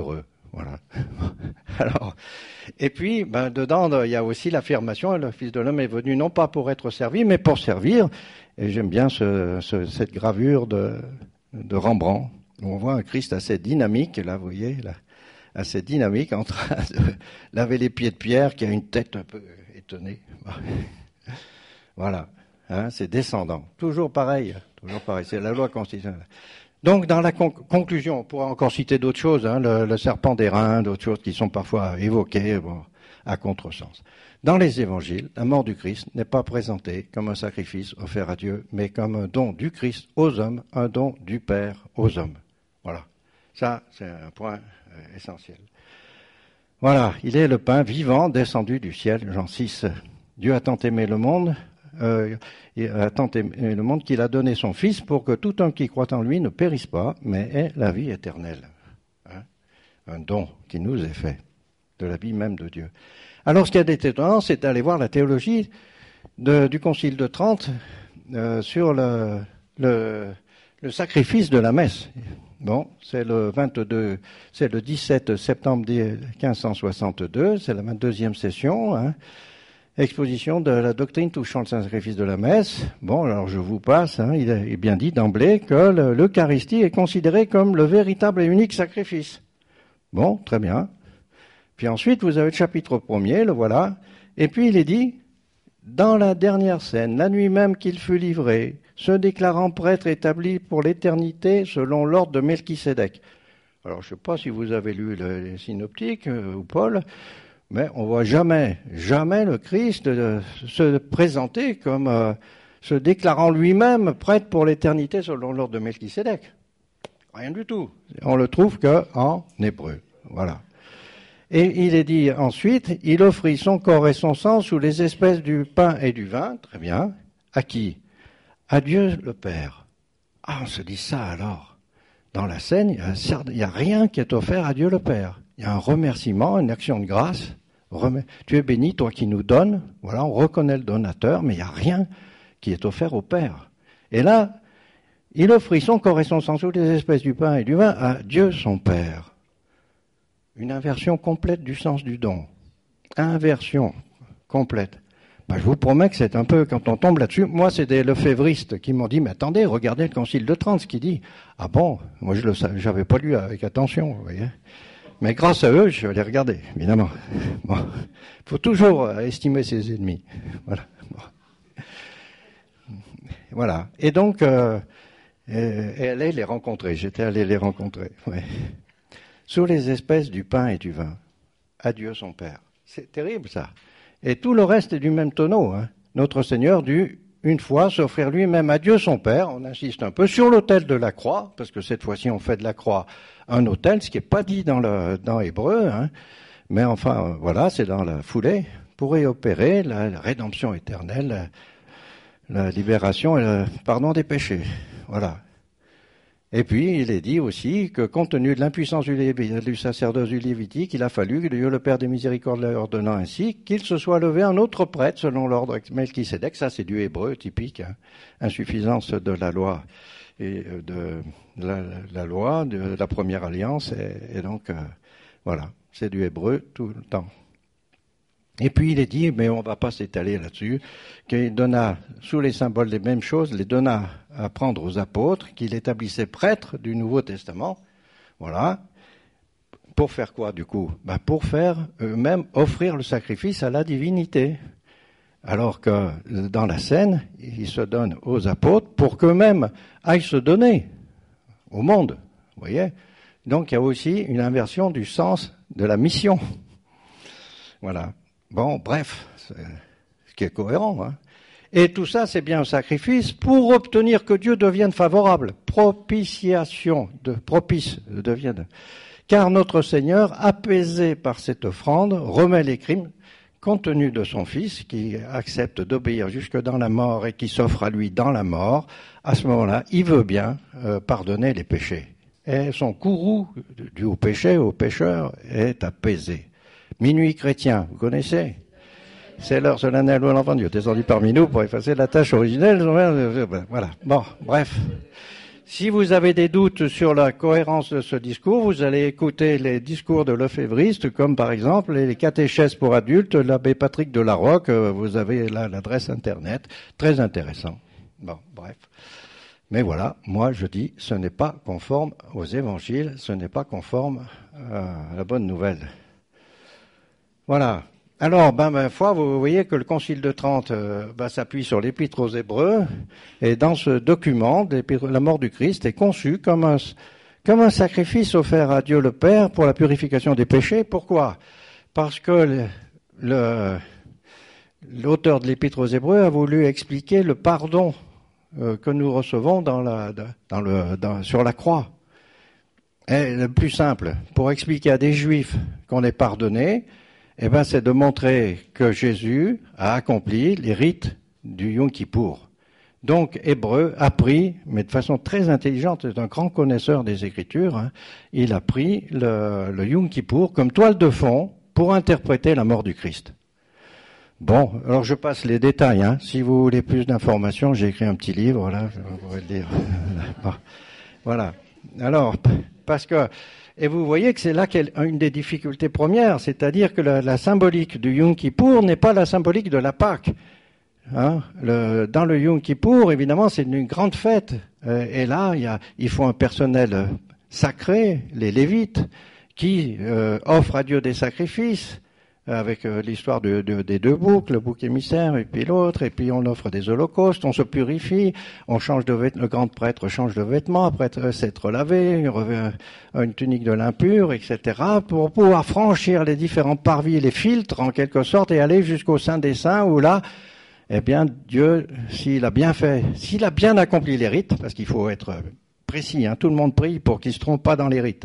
Voilà. Alors, et puis, dedans, il y a aussi l'affirmation, le Fils de l'homme est venu non pas pour être servi, mais pour servir. Et j'aime bien cette gravure de Rembrandt, où on voit un Christ assez dynamique, là, vous voyez, là, assez dynamique, en train de laver les pieds de Pierre, qui a une tête un peu étonnée. Voilà. Hein, c'est descendant. Toujours pareil. C'est la loi constitutionnelle. Donc, dans la conclusion, on pourra encore citer d'autres choses, hein, le serpent d'airain, d'autres choses qui sont parfois évoquées à contresens. Dans les évangiles, la mort du Christ n'est pas présentée comme un sacrifice offert à Dieu, mais comme un don du Christ aux hommes, un don du Père aux hommes. Voilà. Ça, c'est un point essentiel. Voilà. Il est le pain vivant descendu du ciel, Jean 6. Dieu a tant aimé le monde, qu'il a donné son Fils pour que tout homme qui croit en lui ne périsse pas, mais ait la vie éternelle. Hein? Un don qui nous est fait, de la vie même de Dieu. Alors ce qui est étonnant, c'est d'aller voir la théologie du Concile de Trente sur le sacrifice de la messe. Bon, c'est le 17 septembre 1562, c'est la 22e session, hein. Exposition de la doctrine touchant le sacrifice de la messe. Bon, alors je vous passe, hein, il est bien dit d'emblée que l'Eucharistie est considérée comme le véritable et unique sacrifice. Bon, très bien. Puis ensuite, vous avez le chapitre 1er, le voilà. Et puis il est dit, dans la dernière scène, la nuit même qu'il fut livré, se déclarant prêtre établi pour l'éternité selon l'ordre de Melchisédek. Alors je ne sais pas si vous avez lu les synoptiques ou Paul, mais on voit jamais le Christ se présenter comme se déclarant lui-même prêtre pour l'éternité selon l'ordre de Melchisédek. Rien du tout. On le trouve qu'en hébreu. Voilà. Et il est dit ensuite, il offrit son corps et son sang sous les espèces du pain et du vin. Très bien. À qui? À Dieu le Père. Ah, on se dit ça alors. Dans la scène, il n'y a rien qui est offert à Dieu le Père. Il y a un remerciement, une action de grâce. Tu es béni, toi qui nous donnes. Voilà, on reconnaît le donateur, mais il n'y a rien qui est offert au Père. Et là, il offrit son corps et son sang sous les espèces du pain et du vin à Dieu son Père. Une inversion complète du sens du don. Inversion complète. Je vous promets que c'est un peu, quand on tombe là-dessus, moi c'est des lefévristes qui m'ont dit, mais attendez, regardez le Concile de Trente, ce qu'il dit. Ah bon, moi j'avais pas lu avec attention, vous voyez. Mais grâce à eux, je vais les regarder, évidemment. Bon, faut toujours estimer ses ennemis. Voilà. Bon. Voilà. Et donc, elle allait les rencontrer. J'étais allé les rencontrer. Ouais. Sous les espèces du pain et du vin, à Dieu son Père. C'est terrible ça. Et tout le reste est du même tonneau. Hein. Notre Seigneur dut une fois s'offrir lui-même à Dieu son Père. On insiste un peu sur l'autel de la croix, parce que cette fois-ci on fait de la croix un autel, ce qui n'est pas dit dans Hébreu, hein. Mais enfin voilà, c'est dans la foulée, pour y opérer la rédemption éternelle, la libération et le pardon des péchés. Voilà. Et puis, il est dit aussi que compte tenu de l'impuissance du sacerdoce du Lévitique, il a fallu que Dieu le Père des miséricordes l'ordonnant ainsi, qu'il se soit levé un autre prêtre selon l'ordre Melchisédek. Ça, c'est du hébreu typique, hein. Insuffisance de la loi et de la loi de la première alliance. Et donc, voilà, c'est du hébreu tout le temps. Et puis il est dit, mais on ne va pas s'étaler là-dessus, qu'il donna, sous les symboles des mêmes choses, les donna à prendre aux apôtres, qu'il établissait prêtres du Nouveau Testament. Voilà. Pour faire quoi, du coup? Pour faire eux-mêmes offrir le sacrifice à la divinité. Alors que dans la scène, ils se donnent aux apôtres pour qu'eux-mêmes aillent se donner au monde. Vous voyez? Donc il y a aussi une inversion du sens de la mission. Voilà. Bon, bref, ce qui est cohérent. Hein. Et tout ça, c'est bien un sacrifice pour obtenir que Dieu devienne favorable. Propitiation, propice, devienne. Car notre Seigneur, apaisé par cette offrande, remet les crimes, compte tenu de son Fils, qui accepte d'obéir jusque dans la mort et qui s'offre à lui dans la mort. À ce moment-là, il veut bien pardonner les péchés. Et son courroux dû au péché, aux pécheurs, est apaisé. Minuit chrétien, vous connaissez? C'est l'heure solennelle où l'enfant de Dieu descendu parmi nous pour effacer la tâche originelle. Voilà. Bon, bref. si vous avez des doutes sur la cohérence de ce discours, vous allez écouter les discours de lefévriste, comme par exemple les catéchèses pour adultes, l'abbé Patrick de la Roque, vous avez là l'adresse internet, très intéressant. Bon, bref. Mais voilà, moi je dis, ce n'est pas conforme aux évangiles, ce n'est pas conforme à la bonne nouvelle. Voilà. Alors, ma foi, vous voyez que le Concile de Trente s'appuie sur l'Épître aux Hébreux, et dans ce document, la mort du Christ est conçue comme un sacrifice offert à Dieu le Père pour la purification des péchés. Pourquoi ? Parce que l'auteur de l'Épître aux Hébreux a voulu expliquer le pardon que nous recevons sur la croix. Et le plus simple, pour expliquer à des Juifs qu'on est pardonné, c'est de montrer que Jésus a accompli les rites du Yom Kippour. Donc, Hébreu a pris, mais de façon très intelligente, c'est un grand connaisseur des Écritures, il a pris le Yom Kippour comme toile de fond pour interpréter la mort du Christ. Bon, alors je passe les détails. Si vous voulez plus d'informations, j'ai écrit un petit livre, là, je pourrais le dire. Bon. Voilà. Alors, parce que... Et vous voyez que c'est là qu'est une des difficultés premières, c'est-à-dire que la symbolique du Yom Kippour n'est pas la symbolique de la Pâque. Dans le Yom Kippour, évidemment, c'est une grande fête. Et là, il faut un personnel sacré, les Lévites, qui offrent à Dieu des sacrifices, avec l'histoire des deux boucs, le bouc émissaire et puis l'autre, et puis on offre des holocaustes, on se purifie, on change de vêtements, le grand prêtre change de vêtements après s'être lavé, il revient à une tunique de l'impur, etc., pour pouvoir franchir les différents parvis, les filtres en quelque sorte, et aller jusqu'au Saint des Saints, où là, Dieu, s'il a bien fait, s'il a bien accompli les rites, parce qu'il faut être précis, tout le monde prie pour qu'il se trompe pas dans les rites.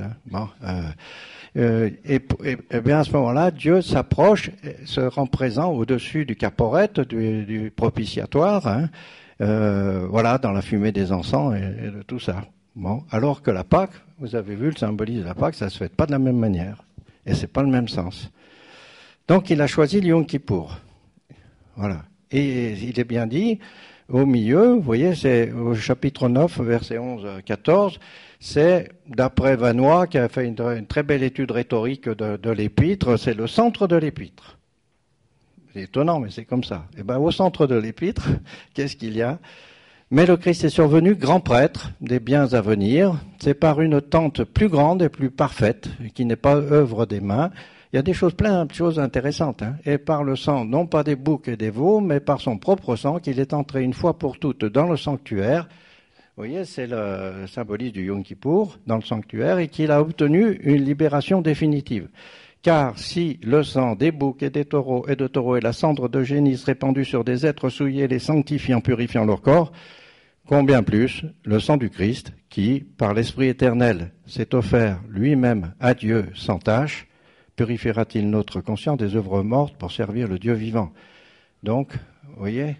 Et bien à ce moment-là, Dieu s'approche, se rend présent au-dessus du caporette, du propitiatoire, dans la fumée des encens et de tout ça. Bon, alors que la Pâque, vous avez vu, le symbolisme de la Pâque, ça se fait pas de la même manière, et c'est pas le même sens. Donc il a choisi le Yom Kippour. Voilà. Et il est bien dit, au milieu, vous voyez, c'est au chapitre 9, versets 11-14, c'est, d'après Vanois, qui a fait une très belle étude rhétorique de l'épître, c'est le centre de l'épître. C'est étonnant, mais c'est comme ça. Au centre de l'épître, qu'est-ce qu'il y a ? Mais le Christ est survenu grand prêtre des biens à venir. C'est par une tente plus grande et plus parfaite, qui n'est pas œuvre des mains. Il y a plein de choses intéressantes. Et par le sang, non pas des boucs et des veaux, mais par son propre sang, qu'il est entré une fois pour toutes dans le sanctuaire. Vous voyez, c'est le symbolisme du Yom Kippour dans le sanctuaire, et qu'il a obtenu une libération définitive. Car si le sang des boucs et des taureaux et de taureaux et la cendre de génisse répandue sur des êtres souillés les sanctifiant, purifiant leur corps, combien plus le sang du Christ qui, par l'Esprit éternel, s'est offert lui-même à Dieu sans tache, purifiera-t-il notre conscience des œuvres mortes pour servir le Dieu vivant. Donc, vous voyez,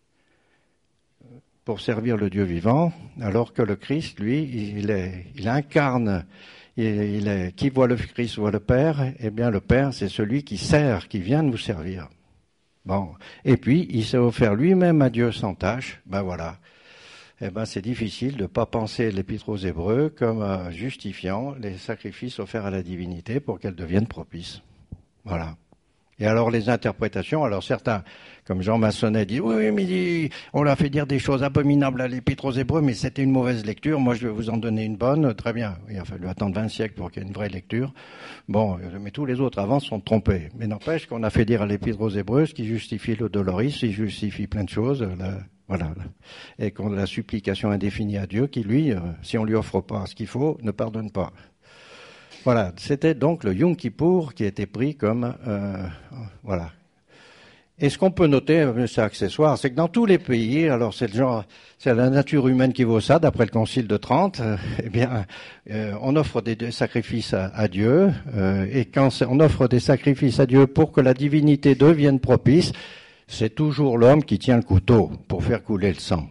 pour servir le Dieu vivant, alors que le Christ, lui, il incarne, qui voit le Christ voit le Père, eh bien le Père, c'est celui qui sert, qui vient nous servir. Bon, et puis, il s'est offert lui-même à Dieu sans tache, voilà. C'est difficile de ne pas penser l'Épître aux Hébreux comme justifiant les sacrifices offerts à la divinité pour qu'elles deviennent propices. Voilà. Et alors les interprétations, alors certains, comme Jean Massonnet, disent oui, mais on l'a fait dire des choses abominables à l'Épître aux Hébreux, mais c'était une mauvaise lecture, moi je vais vous en donner une bonne, très bien. Il a fallu attendre 20 siècles pour qu'il y ait une vraie lecture. Bon, mais tous les autres avant sont trompés. Mais n'empêche qu'on a fait dire à l'Épître aux Hébreux, ce qui justifie le doloris, il justifie plein de choses, voilà. Et qu'on a la supplication indéfinie à Dieu qui, lui, si on lui offre pas ce qu'il faut, ne pardonne pas. Voilà, c'était donc le Yom Kippour qui était pris comme... voilà. Et ce qu'on peut noter, c'est accessoire, c'est que dans tous les pays, alors c'est la nature humaine qui vaut ça, d'après le Concile de Trente, on offre des sacrifices à Dieu, et quand on offre des sacrifices à Dieu pour que la divinité devienne propice, c'est toujours l'homme qui tient le couteau pour faire couler le sang.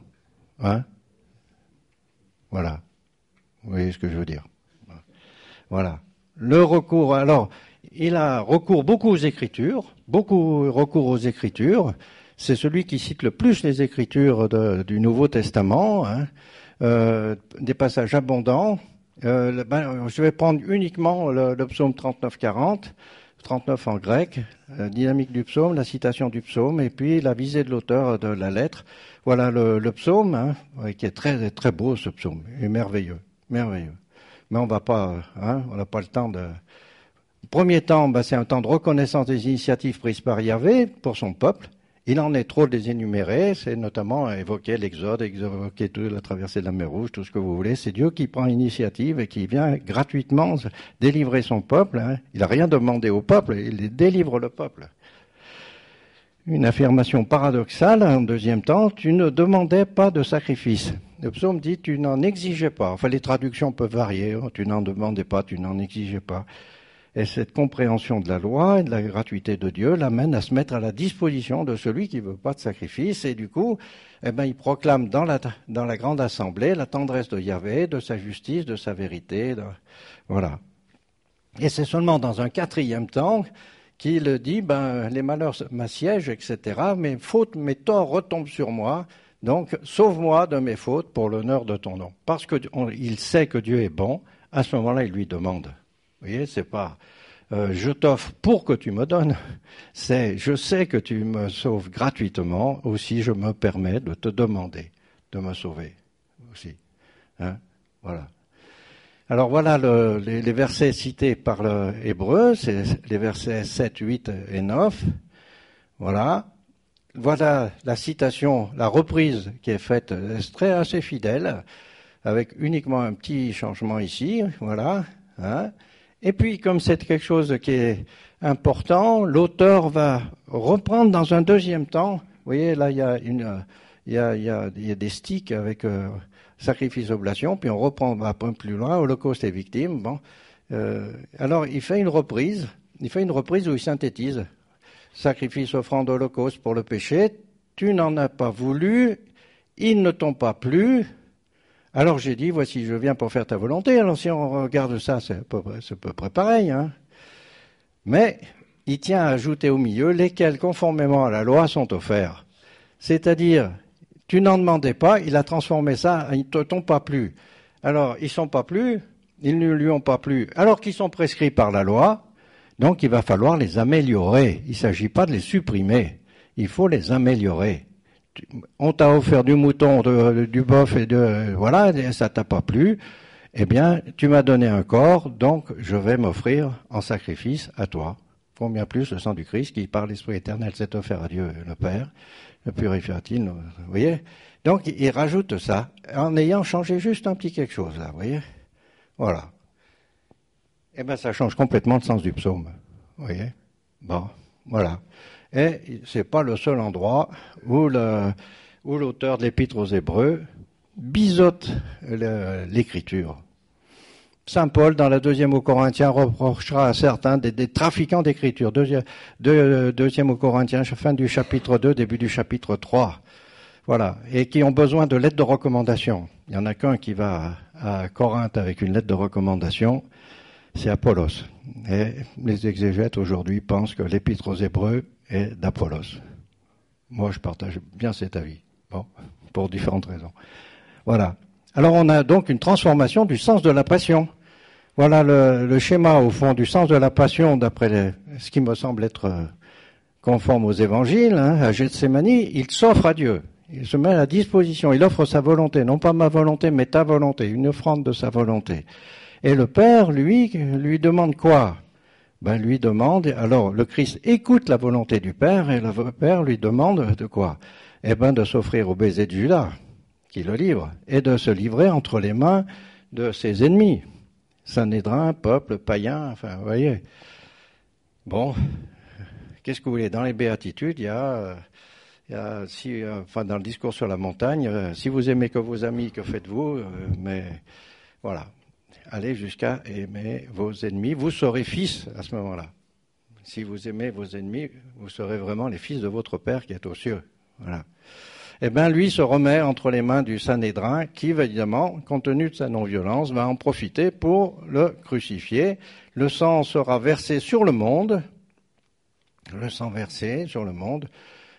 Voilà. Vous voyez ce que je veux dire. Voilà. Le recours, alors, il a recours beaucoup aux Écritures, c'est celui qui cite le plus les Écritures du Nouveau Testament, des passages abondants. Je vais prendre uniquement le psaume 39-40, 39 en grec, dynamique du psaume, la citation du psaume, et puis la visée de l'auteur de la lettre. Voilà le psaume, hein, qui est très très beau, ce psaume, et merveilleux, merveilleux. Mais on va pas, on n'a pas le temps de. Le premier temps, c'est un temps de reconnaissance des initiatives prises par Yahvé pour son peuple. Il en est trop de les énumérer, c'est notamment évoquer l'Exode, évoquer toute la traversée de la mer Rouge, tout ce que vous voulez. C'est Dieu qui prend l'initiative et qui vient gratuitement délivrer son peuple. Hein. Il n'a rien demandé au peuple, il délivre le peuple. Une affirmation paradoxale, en deuxième temps, tu ne demandais pas de sacrifice. Le psaume dit, tu n'en exigeais pas. Enfin, les traductions peuvent varier, tu n'en demandais pas, tu n'en exigeais pas. Et cette compréhension de la loi et de la gratuité de Dieu l'amène à se mettre à la disposition de celui qui ne veut pas de sacrifice. Et du coup, il proclame dans la grande assemblée la tendresse de Yahvé, de sa justice, de sa vérité. Voilà. Et c'est seulement dans un quatrième temps qu'il dit, les malheurs m'assiègent, etc. Mes fautes, mes torts retombent sur moi. Donc, sauve-moi de mes fautes pour l'honneur de ton nom. Parce qu'il sait que Dieu est bon, à ce moment-là, il lui demande. Vous voyez, c'est pas je t'offre pour que tu me donnes, c'est je sais que tu me sauves gratuitement, aussi je me permets de te demander de me sauver aussi. Hein, voilà. Alors voilà les versets cités par l'Hébreu, c'est les versets 7, 8 et 9. Voilà. Voilà la citation, la reprise qui est faite, c'est assez fidèle, avec uniquement un petit changement ici, voilà. Hein. Et puis, comme c'est quelque chose qui est important, l'auteur va reprendre dans un deuxième temps. Vous voyez, là, il y a des sticks avec sacrifice, oblation, puis on reprend un peu plus loin, holocauste et victime. Bon, alors il fait une reprise où il synthétise sacrifice, offrande, holocauste pour le péché. Tu n'en as pas voulu, ils ne t'ont pas plu. Alors j'ai dit, voici, je viens pour faire ta volonté. Alors si on regarde ça, c'est à peu près pareil. Hein. Mais il tient à ajouter au milieu, lesquels, conformément à la loi, sont offerts. C'est-à-dire, tu n'en demandais pas, il a transformé ça, ils ne t'ont pas plu. Alors, ils ne sont pas plu, ils ne lui ont pas plu, alors qu'ils sont prescrits par la loi, donc il va falloir les améliorer. Il ne s'agit pas de les supprimer, il faut les améliorer. On t'a offert du mouton, du bœuf voilà, ça t'a pas plu. Eh bien, tu m'as donné un corps, donc je vais m'offrir en sacrifice à toi. Combien plus le sang du Christ qui, par l'Esprit éternel, s'est offert à Dieu le Père, le purifiera-t-il, vous voyez? Donc, il rajoute ça, en ayant changé juste un petit quelque chose, là, vous voyez? Voilà. Eh bien, ça change complètement le sens du psaume, vous voyez? Bon, voilà. Et c'est pas le seul endroit où l'auteur de l'Épître aux Hébreux biseaute l'écriture. Saint Paul, dans la deuxième aux Corinthiens, reprochera à certains des trafiquants d'écriture. Deuxième aux Corinthiens, fin du chapitre 2, début du chapitre 3. Voilà. Et qui ont besoin de lettres de recommandation. Il n'y en a qu'un qui va à Corinthe avec une lettre de recommandation, c'est Apollos. Et les exégètes aujourd'hui pensent que l'Épître aux Hébreux est d'Apollos. Moi, je partage bien cet avis. Bon, pour différentes raisons. Voilà. Alors, on a donc une transformation du sens de la passion. Voilà le schéma, au fond, du sens de la passion, d'après ce qui me semble être conforme aux évangiles. À Gethsémani, il s'offre à Dieu. Il se met à la disposition. Il offre sa volonté, non pas ma volonté, mais ta volonté, une offrande de sa volonté. Et le Père, lui demande quoi? Lui demande, alors le Christ écoute la volonté du Père, et le Père lui demande de quoi? De s'offrir au baiser de Judas, qui le livre, et de se livrer entre les mains de ses ennemis. Sanhédrin, peuple, païen, enfin, vous voyez. Bon, qu'est-ce que vous voulez? Dans les béatitudes, il y a dans le discours sur la montagne, si vous aimez que vos amis, que faites-vous? Mais voilà. Allez jusqu'à aimer vos ennemis. Vous serez fils à ce moment-là. Si vous aimez vos ennemis, vous serez vraiment les fils de votre Père qui est aux cieux. Voilà. Lui se remet entre les mains du Sanhédrin qui, évidemment, compte tenu de sa non-violence, va en profiter pour le crucifier. Le sang sera versé sur le monde. Le sang versé sur le monde.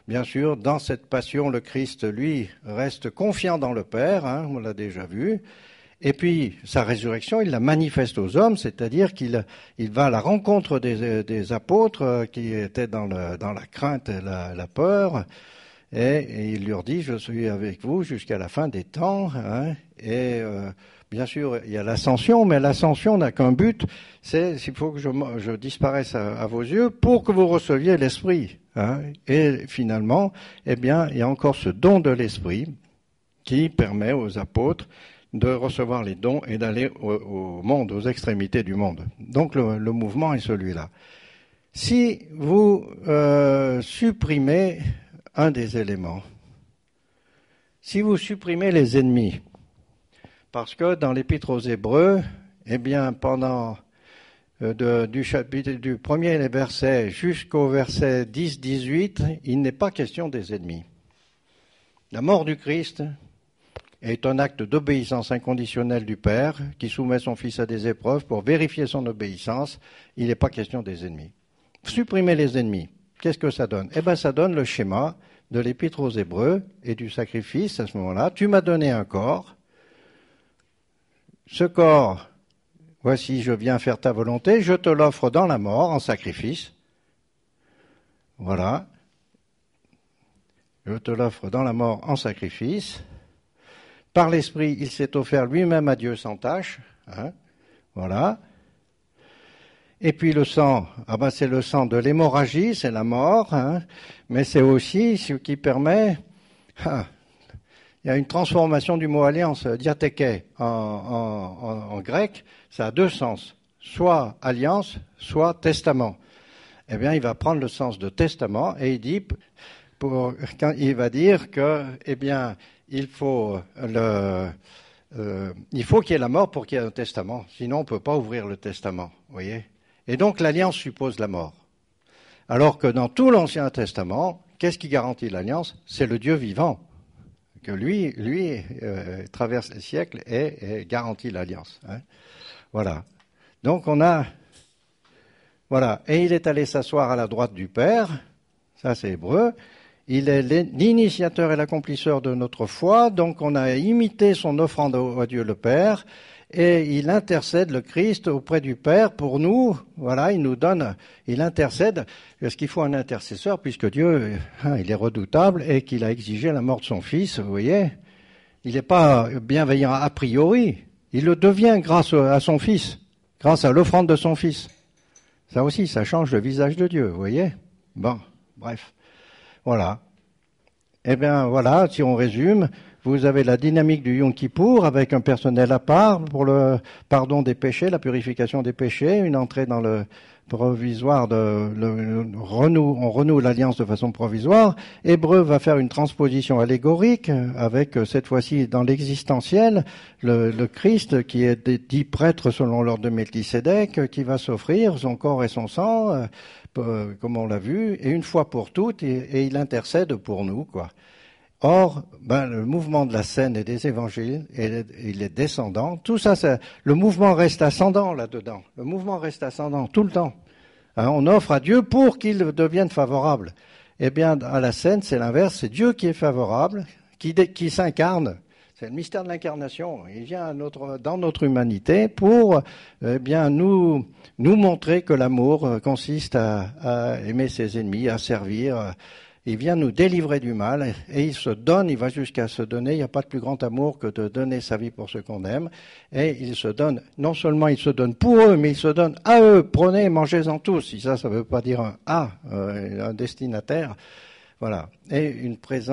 bien sûr, dans cette passion, le Christ, lui, reste confiant dans le Père, on l'a déjà vu. Et puis, sa résurrection, il la manifeste aux hommes, c'est-à-dire qu'il va à la rencontre des apôtres qui étaient dans la crainte et la peur, et il leur dit, je suis avec vous jusqu'à la fin des temps. Et bien sûr, il y a l'ascension, mais l'ascension n'a qu'un but, c'est s'il faut que je disparaisse à vos yeux pour que vous receviez l'Esprit. Et finalement, eh bien, il y a encore ce don de l'Esprit qui permet aux apôtres de recevoir les dons et d'aller au monde, aux extrémités du monde. Donc le mouvement est celui-là. Si vous supprimez un des éléments, si vous supprimez les ennemis, parce que dans l'Épître aux Hébreux, eh bien pendant du premier verset jusqu'au verset 10-18, il n'est pas question des ennemis. La mort du Christ est un acte d'obéissance inconditionnelle du Père qui soumet son Fils à des épreuves pour vérifier son obéissance. Il n'est pas question des ennemis. Supprimer les ennemis, qu'est-ce que ça donne? Eh bien, ça donne le schéma de l'Épître aux Hébreux et du sacrifice à ce moment-là. Tu m'as donné un corps. Ce corps, voici, je viens faire ta volonté, je te l'offre dans la mort en sacrifice. Voilà. Je te l'offre dans la mort en sacrifice. Par l'Esprit, il s'est offert lui-même à Dieu sans tâche. Voilà. Et puis le sang, c'est le sang de l'hémorragie, c'est la mort, mais c'est aussi ce qui permet... il y a une transformation du mot alliance, diatheke, en grec, ça a deux sens, soit alliance, soit testament. Eh bien, il va prendre le sens de testament et il dit, il va dire que, eh bien, il faut qu'il y ait la mort pour qu'il y ait un testament. Sinon, on ne peut pas ouvrir le testament, vous voyez. Et donc, l'alliance suppose la mort. Alors que dans tout l'Ancien Testament, qu'est-ce qui garantit l'alliance? C'est le Dieu vivant, que lui traverse les siècles et garantit l'alliance. Voilà. Donc, voilà. Et il est allé s'asseoir à la droite du Père, ça c'est hébreu. Il est l'initiateur et l'accomplisseur de notre foi, donc on a imité son offrande à Dieu le Père, et il intercède le Christ auprès du Père pour nous. Voilà, il intercède, parce qu'il faut un intercesseur, puisque Dieu, il est redoutable et qu'il a exigé la mort de son Fils, vous voyez. Il n'est pas bienveillant a priori, il le devient grâce à son Fils, grâce à l'offrande de son Fils. Ça aussi, ça change le visage de Dieu, vous voyez. Bon, bref. Voilà. Eh bien, voilà, si on résume, vous avez la dynamique du Yom Kippour avec un personnel à part pour le pardon des péchés, la purification des péchés, une entrée dans le provisoire, on renoue l'alliance de façon provisoire. Hébreu va faire une transposition allégorique avec, cette fois-ci, dans l'existentiel, le Christ qui est dit prêtre selon l'ordre de Melchisédek, qui va s'offrir son corps et son sang, comme on l'a vu, et une fois pour toutes, et il intercède pour nous, quoi. Or, le mouvement de la scène et des évangiles, il est descendant. Tout ça, le mouvement reste ascendant là-dedans. Le mouvement reste ascendant tout le temps. On offre à Dieu pour qu'il devienne favorable. Eh bien, à la scène, c'est l'inverse. C'est Dieu qui est favorable, qui s'incarne. C'est le mystère de l'incarnation. Il vient dans notre humanité pour, nous montrer que l'amour consiste à aimer ses ennemis, à servir. Il vient nous délivrer du mal et il se donne, il va jusqu'à se donner. Il n'y a pas de plus grand amour que de donner sa vie pour ceux qu'on aime. Et il se donne, non seulement il se donne pour eux, mais il se donne à eux. Prenez, mangez-en tous. Si ça ne veut pas dire un destinataire. Voilà. Et il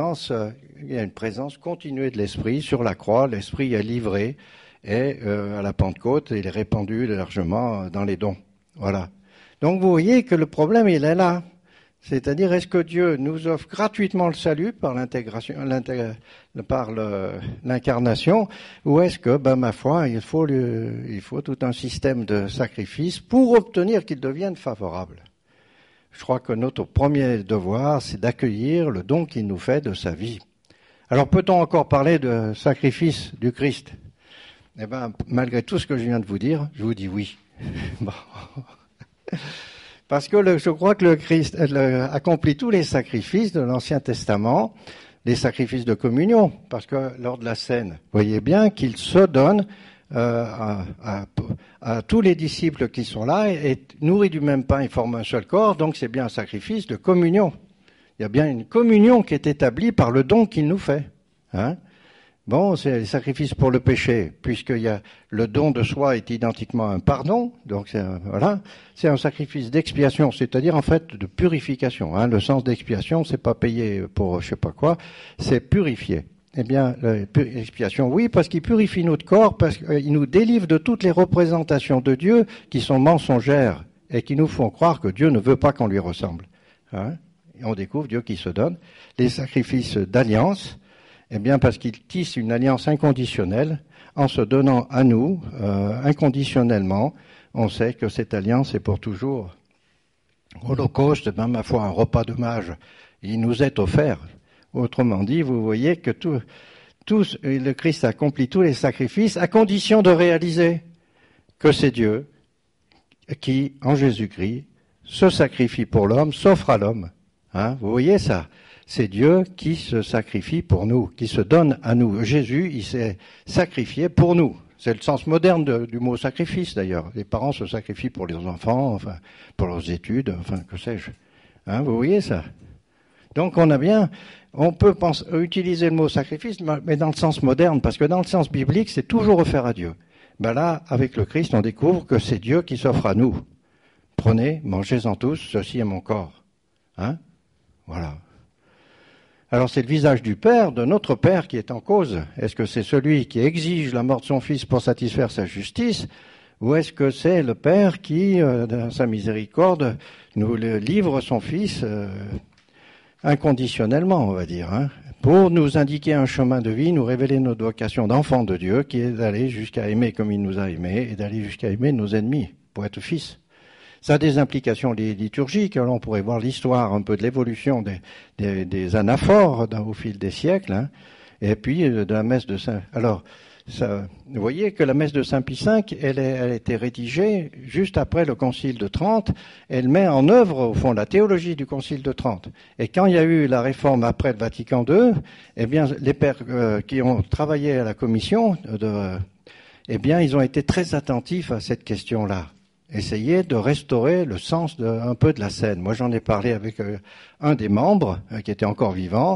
y a une présence continuée de l'Esprit sur la croix. L'Esprit est livré et à la Pentecôte, il est répandu largement dans les dons. Voilà. Donc vous voyez que le problème, il est là. C'est-à-dire, est-ce que Dieu nous offre gratuitement le salut par l'incarnation, ou est-ce que, ma foi, il faut tout un système de sacrifices pour obtenir qu'il devienne favorable? Je crois que notre premier devoir, c'est d'accueillir le don qu'il nous fait de sa vie. Alors, peut-on encore parler de sacrifice du Christ? Eh bien, malgré tout ce que je viens de vous dire, je vous dis oui. Bon. Parce que je crois que le Christ accomplit tous les sacrifices de l'Ancien Testament, les sacrifices de communion, parce que lors de la scène, vous voyez bien qu'il se donne à tous les disciples qui sont là, et nourris du même pain, ils forment un seul corps, donc c'est bien un sacrifice de communion. Il y a bien une communion qui est établie par le don qu'il nous fait. Hein? Bon, c'est le sacrifice pour le péché, puisque le don de soi est identiquement un pardon, donc c'est un sacrifice d'expiation, c'est-à-dire en fait de purification. Hein. Le sens d'expiation, c'est pas payer pour je sais pas quoi, c'est purifier. Eh bien, l'expiation, oui, parce qu'il purifie notre corps, parce qu'il nous délivre de toutes les représentations de Dieu qui sont mensongères et qui nous font croire que Dieu ne veut pas qu'on lui ressemble. Hein. Et on découvre Dieu qui se donne. Les sacrifices d'alliance, eh bien, parce qu'il tisse une alliance inconditionnelle en se donnant à nous inconditionnellement. On sait que cette alliance est pour toujours. Holocauste, ben, ma foi, un repas d'hommage, il nous est offert. Autrement dit, vous voyez que le Christ accomplit tous les sacrifices à condition de réaliser que c'est Dieu qui, en Jésus-Christ, se sacrifie pour l'homme, s'offre à l'homme. Hein, vous voyez ça? C'est Dieu qui se sacrifie pour nous, qui se donne à nous. Jésus, il s'est sacrifié pour nous. C'est le sens moderne du mot sacrifice, d'ailleurs. Les parents se sacrifient pour leurs enfants, enfin, pour leurs études, enfin, que sais-je. Hein, vous voyez ça? Donc on peut utiliser le mot sacrifice, mais dans le sens moderne, parce que dans le sens biblique, c'est toujours offert à Dieu. Ben là, avec le Christ, on découvre que c'est Dieu qui s'offre à nous. Prenez, mangez-en tous, ceci est mon corps. Hein? Voilà. Alors c'est le visage du Père, de notre Père, qui est en cause. Est-ce que c'est celui qui exige la mort de son Fils pour satisfaire sa justice, ou est-ce que c'est le Père qui, dans sa miséricorde, nous livre son Fils inconditionnellement, on va dire, hein, pour nous indiquer un chemin de vie, nous révéler notre vocation d'enfant de Dieu, qui est d'aller jusqu'à aimer comme il nous a aimés, et d'aller jusqu'à aimer nos ennemis, pour être fils. Ça a des implications liturgiques. Alors on pourrait voir l'histoire un peu de l'évolution des anaphores au fil des siècles, hein, et puis de la messe de Saint. Alors, vous voyez que la messe de Saint Pie V, elle a été rédigée juste après le Concile de Trente. Elle met en œuvre, au fond, la théologie du Concile de Trente. Et quand il y a eu la réforme après le Vatican II, eh bien, les pères qui ont travaillé à la commission, eh bien, ils ont été très attentifs à cette question-là. Essayer de restaurer le sens un peu de la scène. Moi, j'en ai parlé avec un des membres qui était encore vivant.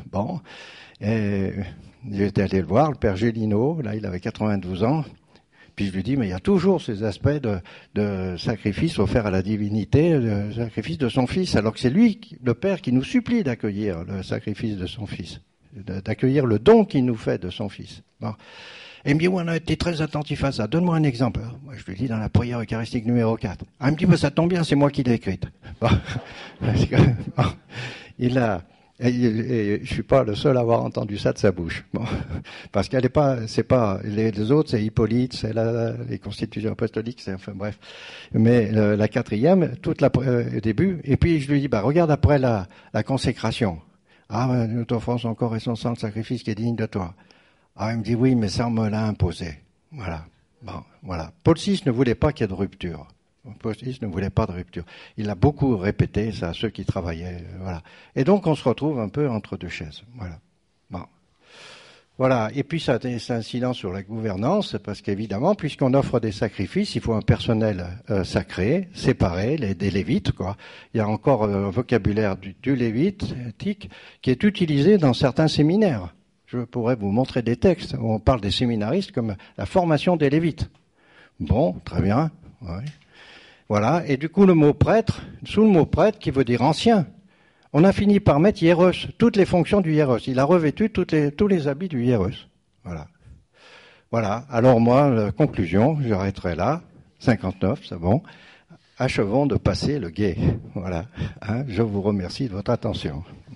Et j'étais allé le voir, le père Gélineau. Là, il avait 92 ans. Puis je lui dis, mais il y a toujours ces aspects de sacrifice offert à la divinité, de sacrifice de son Fils, alors que c'est lui, le Père, qui nous supplie d'accueillir le sacrifice de son Fils, d'accueillir le don qu'il nous fait de son Fils. Bon. Et il me dit, oui, on a été très attentif à ça. Donne-moi un exemple. Alors, moi, je lui dis dans la prière eucharistique numéro 4. Ah, il me dit, bah, ça tombe bien, c'est moi qui l'ai écrite. Bon. Je suis pas le seul à avoir entendu ça de sa bouche. Bon. Parce qu'elle est pas, c'est pas, les autres, c'est Hippolyte, c'est les constitutions apostoliques, c'est, enfin, bref. Mais, la quatrième, au début. Et puis, je lui dis, bah, regarde après la consécration. Ah, nous t'offrons son corps et son sang, le sacrifice qui est digne de toi. Ah, il me dit oui, mais ça, on me l'a imposé. Voilà. Bon, voilà. Paul VI ne voulait pas qu'il y ait de rupture. Paul VI ne voulait pas de rupture. Il a beaucoup répété ça à ceux qui travaillaient. Voilà. Et donc, on se retrouve un peu entre deux chaises. Voilà. Bon. Voilà. Et puis, ça a des incidences sur la gouvernance, parce qu'évidemment, puisqu'on offre des sacrifices, il faut un personnel sacré, séparé, des lévites, quoi. Il y a encore un vocabulaire du lévitique qui est utilisé dans certains séminaires. Je pourrais vous montrer des textes où on parle des séminaristes comme la formation des lévites. Bon, très bien. Ouais. Voilà. Et du coup, le mot prêtre, sous le mot prêtre, qui veut dire ancien, on a fini par mettre hiéros, toutes les fonctions du hiéros. Il a revêtu tous les habits du hiéros. Voilà. Voilà. Alors moi, conclusion, j'arrêterai là. 59, c'est bon. Achevons de passer le guet. Voilà. Hein, je vous remercie de votre attention.